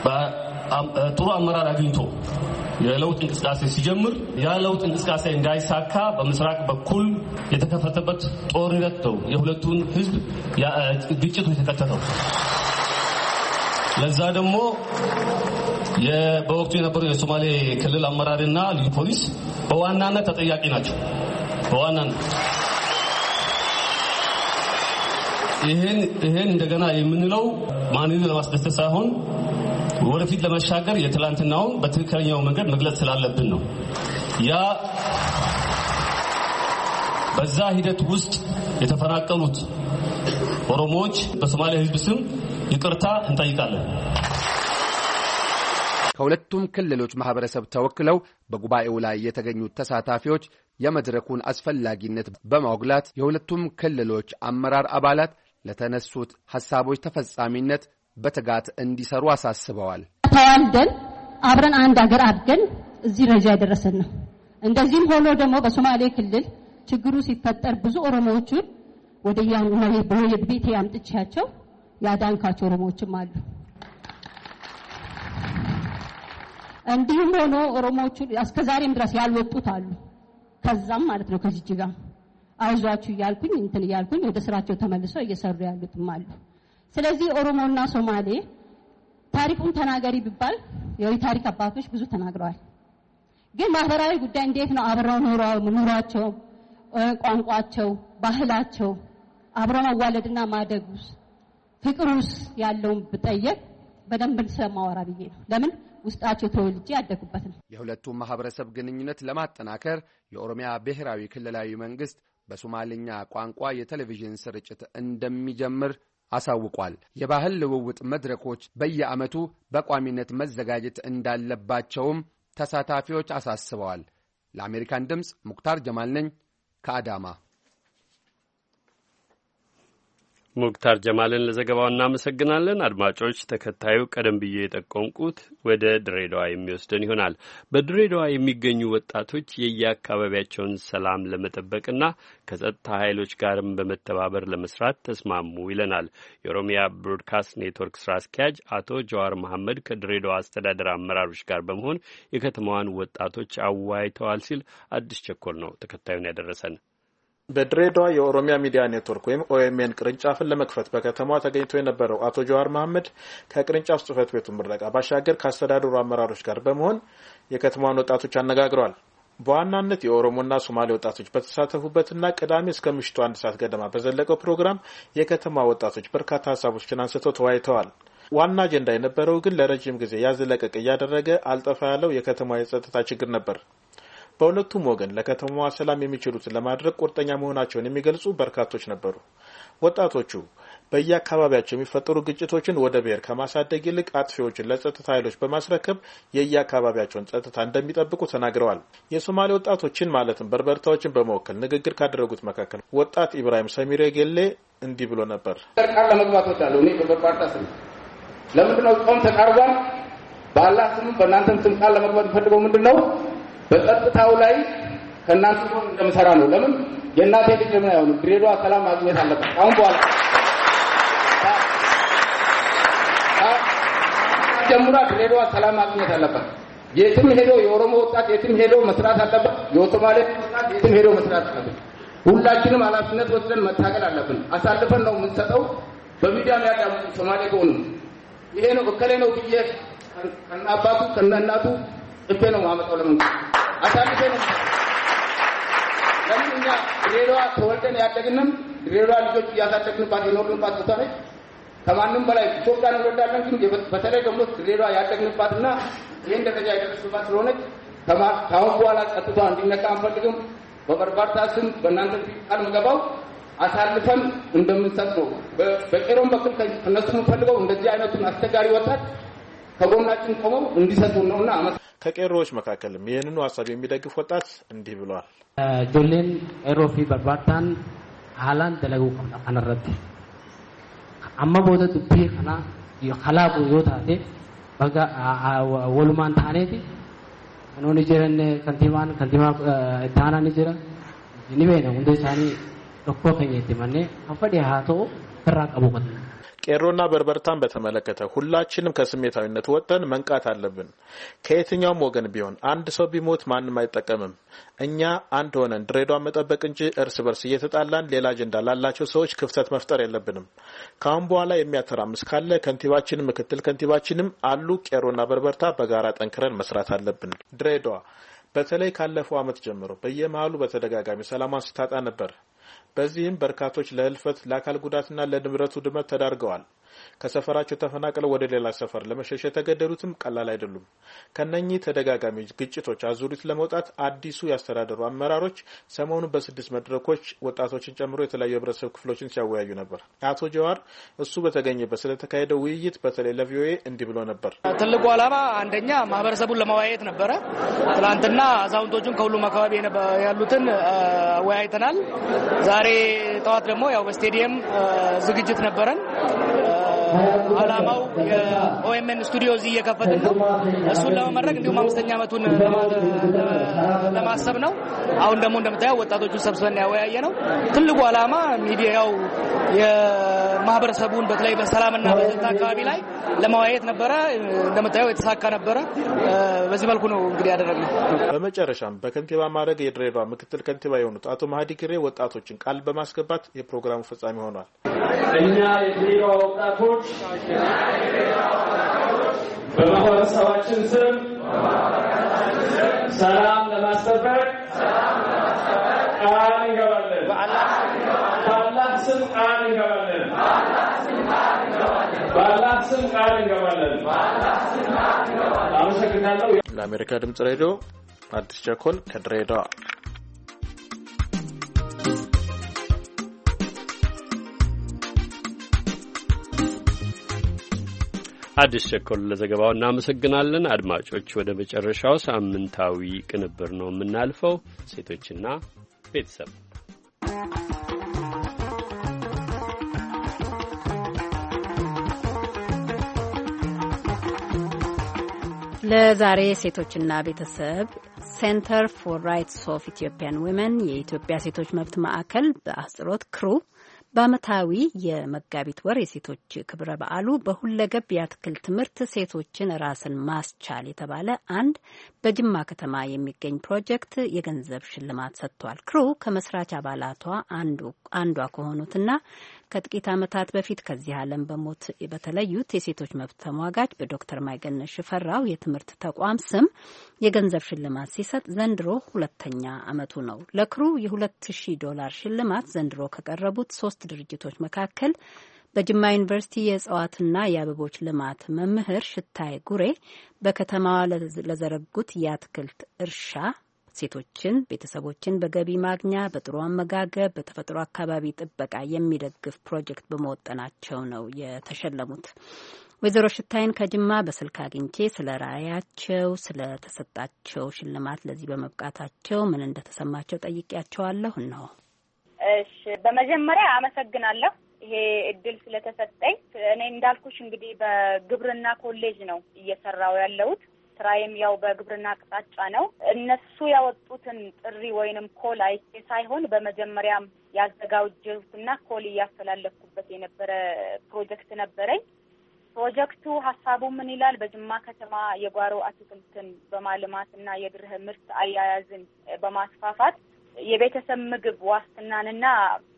በጥሩ አመራር አግኝቶ የለውጥ እንቅስቃሴ ሲጀምር ያ ለውጥ እንቅስቃሴ እንዳይሳካ በምስራቅ በኩል የተከፈተበት ጦርነት ነው የሁለቱን ህዝብ ግጭቱ የተከተተው። ለዛ ደግሞ በወቅቱ የነበረው የሶማሌ ክልል አመራርና ልዩ ፖሊስ በዋናነት ተጠያቂ ናቸው። በዋናነት ይሄን ይሄን እንደገና የምንለው ማንንም ለማስደሰት ሳይሆን ወደፊት ለመሻገር የትላንትናውን በትክክለኛው መንገድ መግለጽ ስላለብን ነው። ያ በዛ ሂደት ውስጥ የተፈናቀሉት ኦሮሞዎች በሶማሌ ህዝብ ስም ይቅርታ እንጠይቃለን። ከሁለቱም ክልሎች ማህበረሰብ ተወክለው በጉባኤው ላይ የተገኙት ተሳታፊዎች የመድረኩን አስፈላጊነት በማውግላት የሁለቱም ክልሎች አመራር አባላት ለተነሱት ሐሳቦች ተፈጻሚነት በትጋት እንዲሰሩ አሳስበዋል። ተዋልደን አብረን አንድ ሀገር አድገን እዚህ ደረጃ ያደረሰን ነው። እንደዚህም ሆኖ ደግሞ በሶማሌ ክልል ችግሩ ሲፈጠር ብዙ ኦሮሞዎችን ወደ ያን ነው በየቤት ያምጥቻቸው ያዳንካቸው ኦሮሞዎችም አሉ። እንዲሁም ሆኖ ኦሮሞዎቹ እስከዛሬም ድረስ ያልወጡት አሉ። ከዛም ማለት ነው ከጂጂጋ አይዟችሁ ያልኩኝ እንትን ያልኩኝ ወደ ስራቸው ተመልሰው እየሰሩ ያሉትም አሉ። ስለዚህ ኦሮሞና ሶማሌ ታሪኩን ተናገሪ ቢባል የታሪክ አባቶች ብዙ ተናግረዋል። ግን ማህበራዊ ጉዳይ እንዴት ነው አብረው ኑሯቸው፣ ቋንቋቸው፣ ባህላቸው አብረው መዋለድና ማደጉስ ፍቅሩስ ያለውን ብጠየቅ በደንብ ሰማወራ ብዬ ነው። ለምን ውስጣቸው ተወልጄ ያደጉበት ነው። የሁለቱ ማህበረሰብ ግንኙነት ለማጠናከር የኦሮሚያ ብሔራዊ ክልላዊ መንግስት በሶማሊኛ ቋንቋ የቴሌቪዥን ስርጭት እንደሚጀምር አሳውቋል። የባህል ልውውጥ መድረኮች በየዓመቱ በቋሚነት መዘጋጀት እንዳለባቸውም ተሳታፊዎች አሳስበዋል። ለአሜሪካን ድምጽ ሙክታር ጀማል ነኝ ከአዳማ። ሙክታር ጀማልን ለዘገባው እናመሰግናለን። አድማጮች፣ ተከታዩ ቀደም ብዬ የጠቆምኩት ወደ ድሬዳዋ የሚወስደን ይሆናል። በድሬዳዋ የሚገኙ ወጣቶች የየአካባቢያቸውን ሰላም ለመጠበቅና ከጸጥታ ኃይሎች ጋርም በመተባበር ለመስራት ተስማሙ ይለናል የኦሮሚያ ብሮድካስት ኔትወርክ ስራ አስኪያጅ አቶ ጀዋር መሐመድ ከድሬዳዋ አስተዳደር አመራሮች ጋር በመሆን የከተማዋን ወጣቶች አወያይተዋል ሲል አዲስ ቸኮል ነው ተከታዩን ያደረሰን። በድሬዳዋ የኦሮሚያ ሚዲያ ኔትወርክ ወይም ኦኤምኤን ቅርንጫፍን ለመክፈት በከተማዋ ተገኝቶ የነበረው አቶ ጀዋር መሐመድ ከቅርንጫፍ ጽህፈት ቤቱ ምረቃ ባሻገር ከአስተዳደሩ አመራሮች ጋር በመሆን የከተማዋን ወጣቶች አነጋግረዋል። በዋናነት የኦሮሞና ሶማሌ ወጣቶች በተሳተፉበትና ቅዳሜ እስከ ምሽቱ አንድ ሰዓት ገደማ በዘለቀው ፕሮግራም የከተማ ወጣቶች በርካታ ሀሳቦችን አንስተው ተወያይተዋል። ዋና አጀንዳ የነበረው ግን ለረጅም ጊዜ ያዝለቀቅ እያደረገ አልጠፋ ያለው የከተማ የጸጥታ ችግር ነበር። በሁለቱም ወገን ለከተማዋ ሰላም የሚችሉትን ለማድረግ ቁርጠኛ መሆናቸውን የሚገልጹ በርካቶች ነበሩ። ወጣቶቹ በየአካባቢያቸው የሚፈጠሩ ግጭቶችን ወደ ብሔር ከማሳደግ ይልቅ አጥፊዎችን ለጸጥታ ኃይሎች በማስረከብ የየአካባቢያቸውን ጸጥታ እንደሚጠብቁ ተናግረዋል። የሶማሌ ወጣቶችን ማለትም በርበርታዎችን በመወከል ንግግር ካደረጉት መካከል ወጣት ኢብራሂም ሰሚሬ ጌሌ እንዲህ ብሎ ነበር። ቃል ለመግባት ወጣለሁ እኔ በበርባርታ ስም ለምንድነው ጾም ተቃርቧል። በአላህ ስም በእናንተም ስም ቃል ለመግባት ፈልገው ምንድነው በጸጥታው ላይ ከናንተ ጋር እንደምሰራ ነው። ለምን የእናቴ ልጅ ለምን አይሆን ድሬዳዋ ሰላም ማግኘት አለበት። አሁን በኋላ ጀምራ ድሬዳዋ ሰላም ማግኘት አለበት። የትም ሄዶ የኦሮሞ ወጣት የትም ሄዶ መስራት አለበት። የሶማሌ ወጣት የትም ሄዶ መስራት አለበት። ሁላችንም ኃላፊነት ወስደን መታገል አለብን። አሳልፈን ነው የምንሰጠው። በሚዲያ ላይ ያዳሙ ሶማሌ ከሆኑ ይሄ ነው እከሌ ነው ብዬ ከናባቱ ከናናቱ እቴ ነው ማመጣው ለምን አሳልፈ ነው ለምን እኛ ድሬዳዋ ተወልደን ያደግንም ድሬዳዋ ልጆች ያሳደግንባት የኖርንባት ቦታ ነች። ከማንም በላይ ኢትዮጵያን እንወዳለን። ግን በተለይ ደግሞ ድሬዳዋ ያደግንባትና ይሄን ደረጃ ያደረስንባት ስለሆነች ከአሁን በኋላ ጸጥታ እንዲነካ አንፈልግም። በበርባርታ ስም በእናንተ ቃል መገባው አሳልፈን እንደምንሰጥ ነው። በቄሮም በኩል ከነሱ የምንፈልገው እንደዚህ አይነቱን አስቸጋሪ ወጣት ከጎናችን ቆመው እንዲሰጡ ነውና ከቄሮዎች መካከልም ይህንኑ ሀሳብ የሚደግፍ ወጣት እንዲህ ብሏል። ጆሌን ኤሮፊ በርባርታን ሀላን ደለጉ አነረተ አማ ቦደ ዱቢ ኸና የኸላቁ ዮታቴ በጋ ወሉማን ታኔቲ አኖኒ ጀረን ከንቲማን ከንቲማ ታና ንጀራ ኒቤነ እንደሳኒ ዶኮ ከኘቲ ማኔ አፈዲ ሃቶ ተራቀቡ ቀጥ ቄሮና በርበርታን በተመለከተ ሁላችንም ከስሜታዊነት ወጥተን መንቃት አለብን። ከየትኛውም ወገን ቢሆን አንድ ሰው ቢሞት ማንም አይጠቀምም። እኛ አንድ ሆነን ድሬዳዋ መጠበቅ እንጂ እርስ በርስ እየተጣላን ሌላ አጀንዳ ላላቸው ሰዎች ክፍተት መፍጠር የለብንም። ካሁን በኋላ የሚያተራምስ ካለ ከንቲባችንም ምክትል ከንቲባችንም አሉ። ቄሮና በርበርታ በጋራ ጠንክረን መስራት አለብን። ድሬዳዋ በተለይ ካለፈው ዓመት ጀምሮ በየመሃሉ በተደጋጋሚ ሰላማን ስታጣ ነበር። በዚህም በርካቶች ለህልፈት ለአካል ጉዳትና ለንብረት ውድመት ተዳርገዋል። ከሰፈራቸው ተፈናቅለው ወደ ሌላ ሰፈር ለመሸሽ የተገደሉትም ቀላል አይደሉም። ከነኚህ ተደጋጋሚ ግጭቶች አዙሪት ለመውጣት አዲሱ ያስተዳደሩ አመራሮች ሰሞኑን በስድስት መድረኮች ወጣቶችን ጨምሮ የተለያዩ ህብረተሰብ ክፍሎችን ሲያወያዩ ነበር። አቶ ጀዋር እሱ በተገኘበት ስለተካሄደው ውይይት በተለይ ለቪኦኤ እንዲህ ብሎ ነበር። ትልቁ ዓላማ አንደኛ ማህበረሰቡን ለማወያየት ነበረ። ትናንትና አዛውንቶቹን ከሁሉም አካባቢ ያሉትን አወያይተናል። ዛሬ ጠዋት ደግሞ ያው በስቴዲየም ዝግጅት ነበረን። አላማው የኦኤምኤን ስቱዲዮ እዚህ እየከፈትን ነው። እሱን ለመመረቅ እንዲሁም አምስተኛ ዓመቱን ለማሰብ ነው። አሁን ደግሞ እንደምታየው ወጣቶቹን ሰብስበን ያወያየ ነው። ትልቁ አላማ ሚዲያው የማህበረሰቡን በተለይ በሰላምና በጸጥታ አካባቢ ላይ ለማወያየት ነበረ። እንደምታየው የተሳካ ነበረ። በዚህ መልኩ ነው እንግዲህ ያደረግነው። በመጨረሻም በከንቲባ ማዕረግ የድሬዳዋ ምክትል ከንቲባ የሆኑት አቶ ማህዲ ግሬ ወጣቶችን ቃል በማስገባት የፕሮግራሙ ፍጻሜ ሆኗል። እኛ የድሬዳዋ ወጣቶች በማህበረሰባችን ስም ሰላም ለማስጠበቅ ቃል እንገባለን። በአላህ ስም ቃል እንገባለን። በአላህ ስም ቃል እንገባለን። አመሰግናለሁ። ለአሜሪካ ድምጽ ሬዲዮ አዲስ ቸኮል ከድሬዳዋ። አዲስ ቸኮል ለዘገባው እናመሰግናለን። አድማጮች ወደ መጨረሻው ሳምንታዊ ቅንብር ነው የምናልፈው። ሴቶችና ቤተሰብ ለዛሬ ሴቶችና ቤተሰብ ሴንተር ፎር ራይትስ ኦፍ ኢትዮጵያን ዊመን የኢትዮጵያ ሴቶች መብት ማዕከል በአህጽሮት ክሩ በዓመታዊ የመጋቢት ወር የሴቶች ክብረ በዓሉ በሁለገብ የአትክልት ትምህርት ሴቶችን ራስን ማስቻል የተባለ አንድ በጅማ ከተማ የሚገኝ ፕሮጀክት የገንዘብ ሽልማት ሰጥቷል። ክሩ ከመስራች አባላቷ አንዱ አንዷ ከሆኑትና ከጥቂት ዓመታት በፊት ከዚህ ዓለም በሞት በተለዩት የሴቶች መብት ተሟጋች በዶክተር ማይገነሽ ሽፈራው የትምህርት ተቋም ስም የገንዘብ ሽልማት ሲሰጥ ዘንድሮ ሁለተኛ ዓመቱ ነው። ለክሩ የሁለት ሺህ ዶላር ሽልማት ዘንድሮ ከቀረቡት ሶስት ድርጅቶች መካከል በጅማ ዩኒቨርሲቲ የእጽዋትና የአበቦች ልማት መምህር ሽታይ ጉሬ በከተማዋ ለዘረጉት የአትክልት እርሻ ሴቶችን፣ ቤተሰቦችን በገቢ ማግኛ፣ በጥሩ አመጋገብ፣ በተፈጥሮ አካባቢ ጥበቃ የሚደግፍ ፕሮጀክት በመወጠናቸው ነው የተሸለሙት። ወይዘሮ ሽታይን ከጅማ በስልክ አግኝቼ ስለ ራዕያቸው፣ ስለ ተሰጣቸው ሽልማት ለዚህ በመብቃታቸው ምን እንደተሰማቸው ጠይቄያቸዋለሁ። ነው። እሺ፣ በመጀመሪያ አመሰግናለሁ ይሄ እድል ስለተሰጠኝ። እኔ እንዳልኩሽ እንግዲህ በግብርና ኮሌጅ ነው እየሰራው ያለሁት። ስራዬም ያው በግብርና አቅጣጫ ነው። እነሱ ያወጡትን ጥሪ ወይንም ኮል አይቼ ሳይሆን በመጀመሪያም ያዘጋጀሁትና ኮል እያስተላለፍኩበት የነበረ ፕሮጀክት ነበረኝ። ፕሮጀክቱ ሀሳቡ ምን ይላል? በጅማ ከተማ የጓሮ አትክልትን በማልማትና የድርህ ምርት አያያዝን በማስፋፋት የቤተሰብ ምግብ ዋስትናንና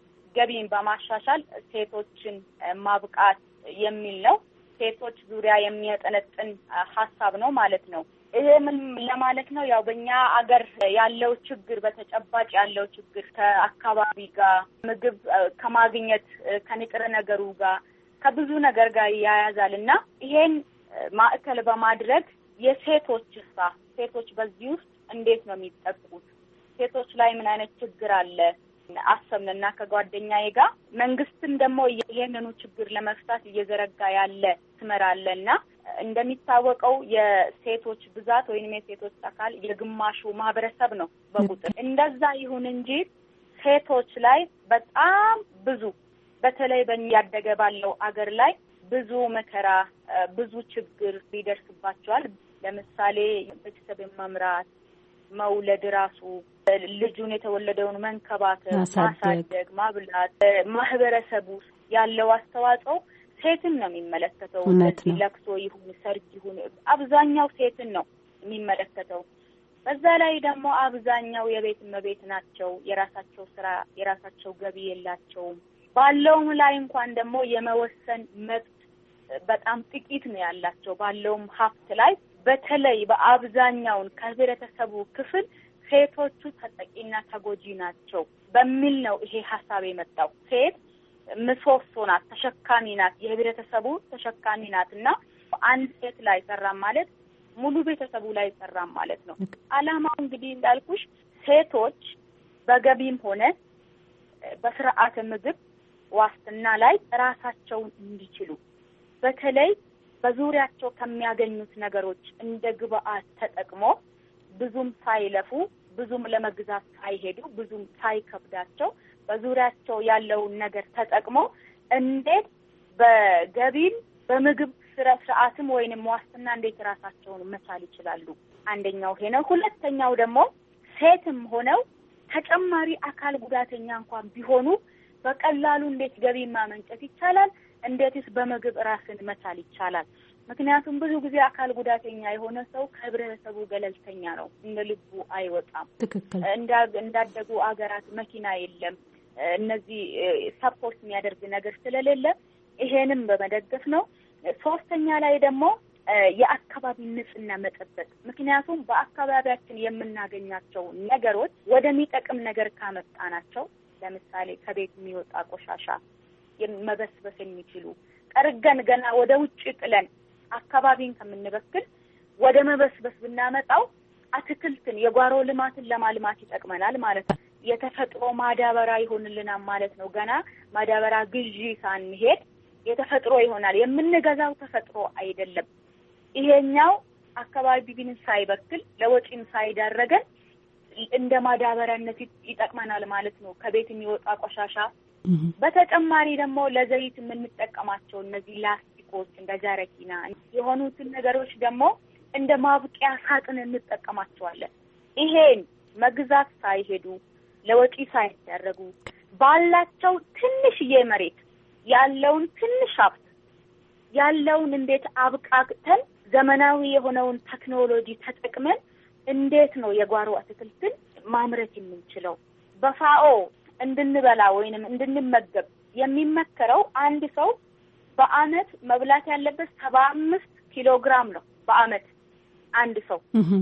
ገቢን በማሻሻል ሴቶችን ማብቃት የሚል ነው። ሴቶች ዙሪያ የሚያጠነጥን ሀሳብ ነው ማለት ነው። ይሄ ምን ለማለት ነው? ያው በእኛ አገር ያለው ችግር በተጨባጭ ያለው ችግር ከአካባቢ ጋር ምግብ ከማግኘት ከንጥረ ነገሩ ጋር ከብዙ ነገር ጋር ያያዛል እና ይሄን ማዕከል በማድረግ የሴቶች ሳ ሴቶች በዚህ ውስጥ እንዴት ነው የሚጠቁት? ሴቶች ላይ ምን አይነት ችግር አለ አሰብንና ከጓደኛዬ ጋር መንግስትም ደግሞ ይሄንኑ ችግር ለመፍታት እየዘረጋ ያለ ትመራ አለና እንደሚታወቀው የሴቶች ብዛት ወይንም የሴቶች አካል የግማሹ ማህበረሰብ ነው በቁጥር። እንደዛ ይሁን እንጂ ሴቶች ላይ በጣም ብዙ በተለይ በያደገ ባለው አገር ላይ ብዙ መከራ ብዙ ችግር ሊደርስባቸዋል። ለምሳሌ ቤተሰብ መምራት፣ መውለድ ራሱ ልጁን የተወለደውን መንከባከብ፣ ማሳደግ፣ ማብላት ማህበረሰቡ ያለው አስተዋጽኦ ሴትን ነው የሚመለከተው። ለቅሶ ይሁን ሰርግ ይሁን አብዛኛው ሴትን ነው የሚመለከተው። በዛ ላይ ደግሞ አብዛኛው የቤት እመቤት ናቸው። የራሳቸው ስራ የራሳቸው ገቢ የላቸውም። ባለውም ላይ እንኳን ደግሞ የመወሰን መብት በጣም ጥቂት ነው ያላቸው። ባለውም ሀብት ላይ በተለይ በአብዛኛውን ከህብረተሰቡ ክፍል ሴቶቹ ተጠቂና ተጎጂ ናቸው በሚል ነው ይሄ ሀሳብ የመጣው። ሴት ምሰሶ ናት፣ ተሸካሚ ናት፣ የህብረተሰቡ ተሸካሚ ናት እና አንድ ሴት ላይ ሰራም ማለት ሙሉ ቤተሰቡ ላይ ሰራም ማለት ነው። አላማው እንግዲህ እንዳልኩሽ ሴቶች በገቢም ሆነ በስርዓተ ምግብ ዋስትና ላይ ራሳቸውን እንዲችሉ በተለይ በዙሪያቸው ከሚያገኙት ነገሮች እንደ ግብአት ተጠቅሞ ብዙም ሳይለፉ ብዙም ለመግዛት ሳይሄዱ ብዙም ሳይከብዳቸው በዙሪያቸው ያለውን ነገር ተጠቅሞ እንዴት በገቢም በምግብ ስርዓትም ወይንም ዋስትና እንዴት ራሳቸውን መቻል ይችላሉ? አንደኛው ይሄ ነው። ሁለተኛው ደግሞ ሴትም ሆነው ተጨማሪ አካል ጉዳተኛ እንኳን ቢሆኑ በቀላሉ እንዴት ገቢ ማመንጨት ይቻላል? እንዴትስ በምግብ ራስን መቻል ይቻላል? ምክንያቱም ብዙ ጊዜ አካል ጉዳተኛ የሆነ ሰው ከህብረተሰቡ ገለልተኛ ነው፣ እንደ ልቡ አይወጣም። ትክክል። እንዳደጉ አገራት መኪና የለም፣ እነዚህ ሰፖርት የሚያደርግ ነገር ስለሌለ ይሄንም በመደገፍ ነው። ሶስተኛ ላይ ደግሞ የአካባቢ ንጽህና መጠበቅ። ምክንያቱም በአካባቢያችን የምናገኛቸው ነገሮች ወደሚጠቅም ነገር ካመጣናቸው፣ ለምሳሌ ከቤት የሚወጣ ቆሻሻ መበስበስ የሚችሉ ጠርገን ገና ወደ ውጭ ጥለን አካባቢን ከምንበክል ወደ መበስበስ ብናመጣው አትክልትን የጓሮ ልማትን ለማልማት ይጠቅመናል ማለት ነው። የተፈጥሮ ማዳበሪያ ይሆንልናል ማለት ነው። ገና ማዳበሪያ ግዢ ሳንሄድ የተፈጥሮ ይሆናል። የምንገዛው ተፈጥሮ አይደለም። ይሄኛው አካባቢን ሳይበክል ለወጪም ሳይዳረገን እንደ ማዳበሪያነት ይጠቅመናል ማለት ነው። ከቤት የሚወጣ ቆሻሻ በተጨማሪ ደግሞ ለዘይት የምንጠቀማቸው እነዚህ ላስቲኮች እንደ ጃረኪና የሆኑትን ነገሮች ደግሞ እንደ ማብቂያ ሳጥን እንጠቀማቸዋለን። ይሄን መግዛት ሳይሄዱ ለወጪ ሳይዳረጉ ባላቸው ትንሽዬ መሬት ያለውን ትንሽ ሀብት ያለውን እንዴት አብቃቅተን ዘመናዊ የሆነውን ቴክኖሎጂ ተጠቅመን እንዴት ነው የጓሮ አትክልትን ማምረት የምንችለው? በፋኦ እንድንበላ ወይንም እንድንመገብ የሚመከረው አንድ ሰው በአመት መብላት ያለበት ሰባ አምስት ኪሎ ግራም ነው። በአመት አንድ ሰው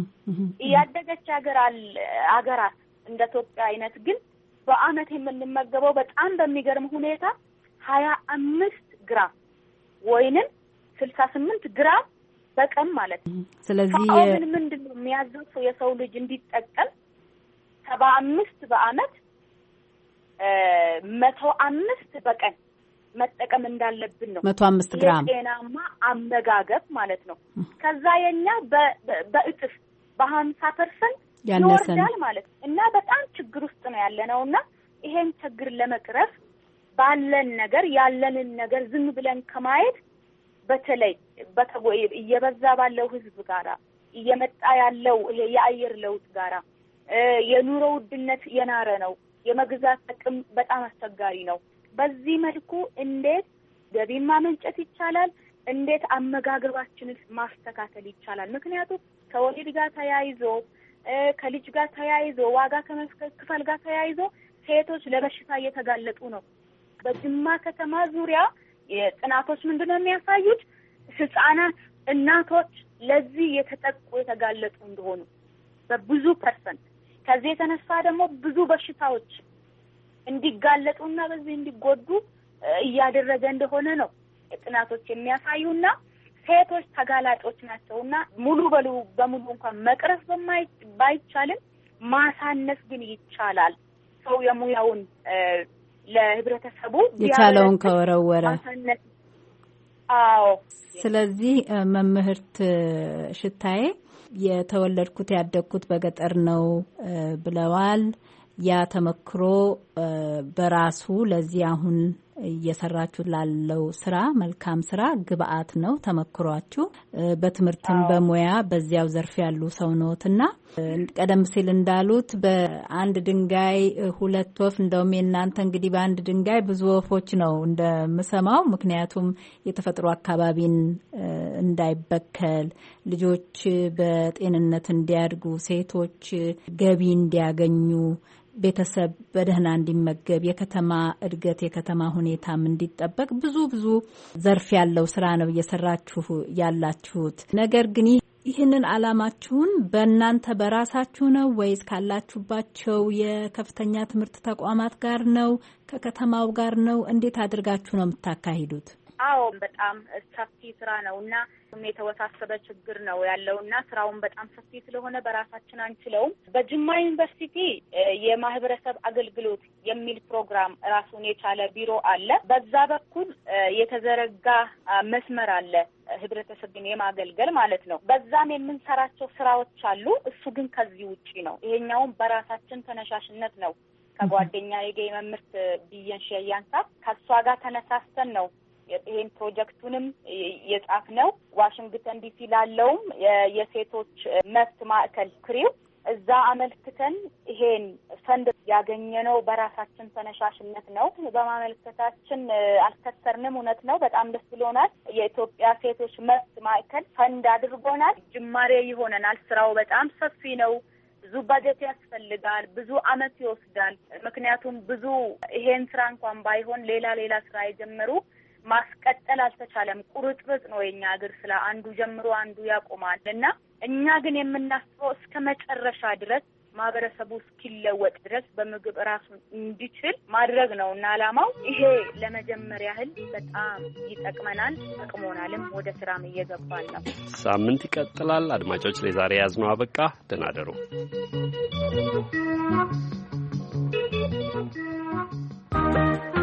እያደገች ሀገር አገራት እንደ ኢትዮጵያ አይነት ግን በአመት የምንመገበው በጣም በሚገርም ሁኔታ ሀያ አምስት ግራም ወይንም ስልሳ ስምንት ግራም በቀን ማለት ነው። ስለዚህ ግን ምንድነው የሚያዘው የሰው ልጅ እንዲጠቀም ሰባ አምስት በአመት መቶ አምስት በቀን መጠቀም እንዳለብን ነው። መቶ አምስት ግራም የጤናማ አመጋገብ ማለት ነው። ከዛ የኛ በእጥፍ በሀምሳ ፐርሰንት ይወርዳል ማለት ነው። እና በጣም ችግር ውስጥ ነው ያለነውና ይሄን ችግር ለመቅረፍ ባለን ነገር ያለንን ነገር ዝም ብለን ከማየት በተለይ በተጎይ እየበዛ ባለው ህዝብ ጋራ እየመጣ ያለው ይሄ የአየር ለውጥ ጋራ የኑሮ ውድነት የናረ ነው። የመግዛት አቅም በጣም አስቸጋሪ ነው። በዚህ መልኩ እንዴት ገቢ ማመንጨት ይቻላል? እንዴት አመጋገባችንን ማስተካከል ይቻላል? ምክንያቱም ከወሊድ ጋር ተያይዞ ከልጅ ጋር ተያይዞ ዋጋ ከመክፈል ጋር ተያይዞ ሴቶች ለበሽታ እየተጋለጡ ነው። በጅማ ከተማ ዙሪያ የጥናቶች ምንድነው የሚያሳዩት? ህፃናት እናቶች ለዚህ የተጠቁ የተጋለጡ እንደሆኑ በብዙ ፐርሰንት። ከዚህ የተነሳ ደግሞ ብዙ በሽታዎች እንዲጋለጡና በዚህ እንዲጎዱ እያደረገ እንደሆነ ነው ጥናቶች የሚያሳዩና ሴቶች ተጋላጮች ናቸውና ሙሉ በሉ በሙሉ እንኳን መቅረፍ ባይቻልም ማሳነስ ግን ይቻላል። ሰው የሙያውን ለህብረተሰቡ የቻለውን ከወረወረ። አዎ። ስለዚህ መምህርት ሽታዬ የተወለድኩት ያደግኩት በገጠር ነው ብለዋል። ያ ተመክሮ በራሱ ለዚህ አሁን እየሰራችሁ ላለው ስራ መልካም ስራ ግብአት ነው ተመክሯችሁ። በትምህርትም በሙያ በዚያው ዘርፍ ያሉ ሰው ነዎትና ቀደም ሲል እንዳሉት በአንድ ድንጋይ ሁለት ወፍ፣ እንደውም የእናንተ እንግዲህ በአንድ ድንጋይ ብዙ ወፎች ነው እንደምሰማው። ምክንያቱም የተፈጥሮ አካባቢን እንዳይበከል፣ ልጆች በጤንነት እንዲያድጉ፣ ሴቶች ገቢ እንዲያገኙ፣ ቤተሰብ በደህና እንዲመገብ፣ የከተማ እድገት የከተማ ሁኔታም እንዲጠበቅ ብዙ ብዙ ዘርፍ ያለው ስራ ነው እየሰራችሁ ያላችሁት። ነገር ግን ይህንን አላማችሁን በእናንተ በራሳችሁ ነው ወይስ ካላችሁባቸው የከፍተኛ ትምህርት ተቋማት ጋር ነው? ከከተማው ጋር ነው? እንዴት አድርጋችሁ ነው የምታካሂዱት? አዎ በጣም ሰፊ ስራ ነውና የተወሳሰበ ችግር ነው ያለውና ስራውን በጣም ሰፊ ስለሆነ በራሳችን አንችለውም። በጅማ ዩኒቨርሲቲ የማህበረሰብ አገልግሎት የሚል ፕሮግራም ራሱን የቻለ ቢሮ አለ። በዛ በኩል የተዘረጋ መስመር አለ ህብረተሰብን የማገልገል ማለት ነው። በዛም የምንሰራቸው ስራዎች አሉ። እሱ ግን ከዚህ ውጪ ነው። ይሄኛውም በራሳችን ተነሳሽነት ነው። ከጓደኛ የገይ መምህርት ቢየን ሸያንሳ ከሷ ጋር ተነሳስተን ነው ይሄን ፕሮጀክቱንም የጻፍነው ዋሽንግተን ዲሲ ላለውም የሴቶች መብት ማዕከል ክሪው እዛ አመልክተን ይሄን ፈንድ ያገኘነው በራሳችን ተነሳሽነት ነው። በማመልከታችን አልከሰርንም። እውነት ነው። በጣም ደስ ብሎናል። የኢትዮጵያ ሴቶች መብት ማዕከል ፈንድ አድርጎናል። ጅማሬ ይሆነናል። ስራው በጣም ሰፊ ነው። ብዙ ባጀት ያስፈልጋል። ብዙ አመት ይወስዳል። ምክንያቱም ብዙ ይሄን ስራ እንኳን ባይሆን ሌላ ሌላ ስራ የጀመሩ ማስቀጠል አልተቻለም። ቁርጥርጥ ነው የኛ ሀገር ስለ አንዱ ጀምሮ አንዱ ያቆማል እና እኛ ግን የምናስበው እስከ መጨረሻ ድረስ ማህበረሰቡ እስኪለወጥ ድረስ በምግብ ራሱ እንዲችል ማድረግ ነው እና አላማው ይሄ ለመጀመሪያ ያህል በጣም ይጠቅመናል፣ ጠቅሞናልም። ወደ ስራም እየገባን ነው። ሳምንት ይቀጥላል። አድማጮች ለዛሬ ያዝነው አበቃ። ደህና ደሩ። Thank you.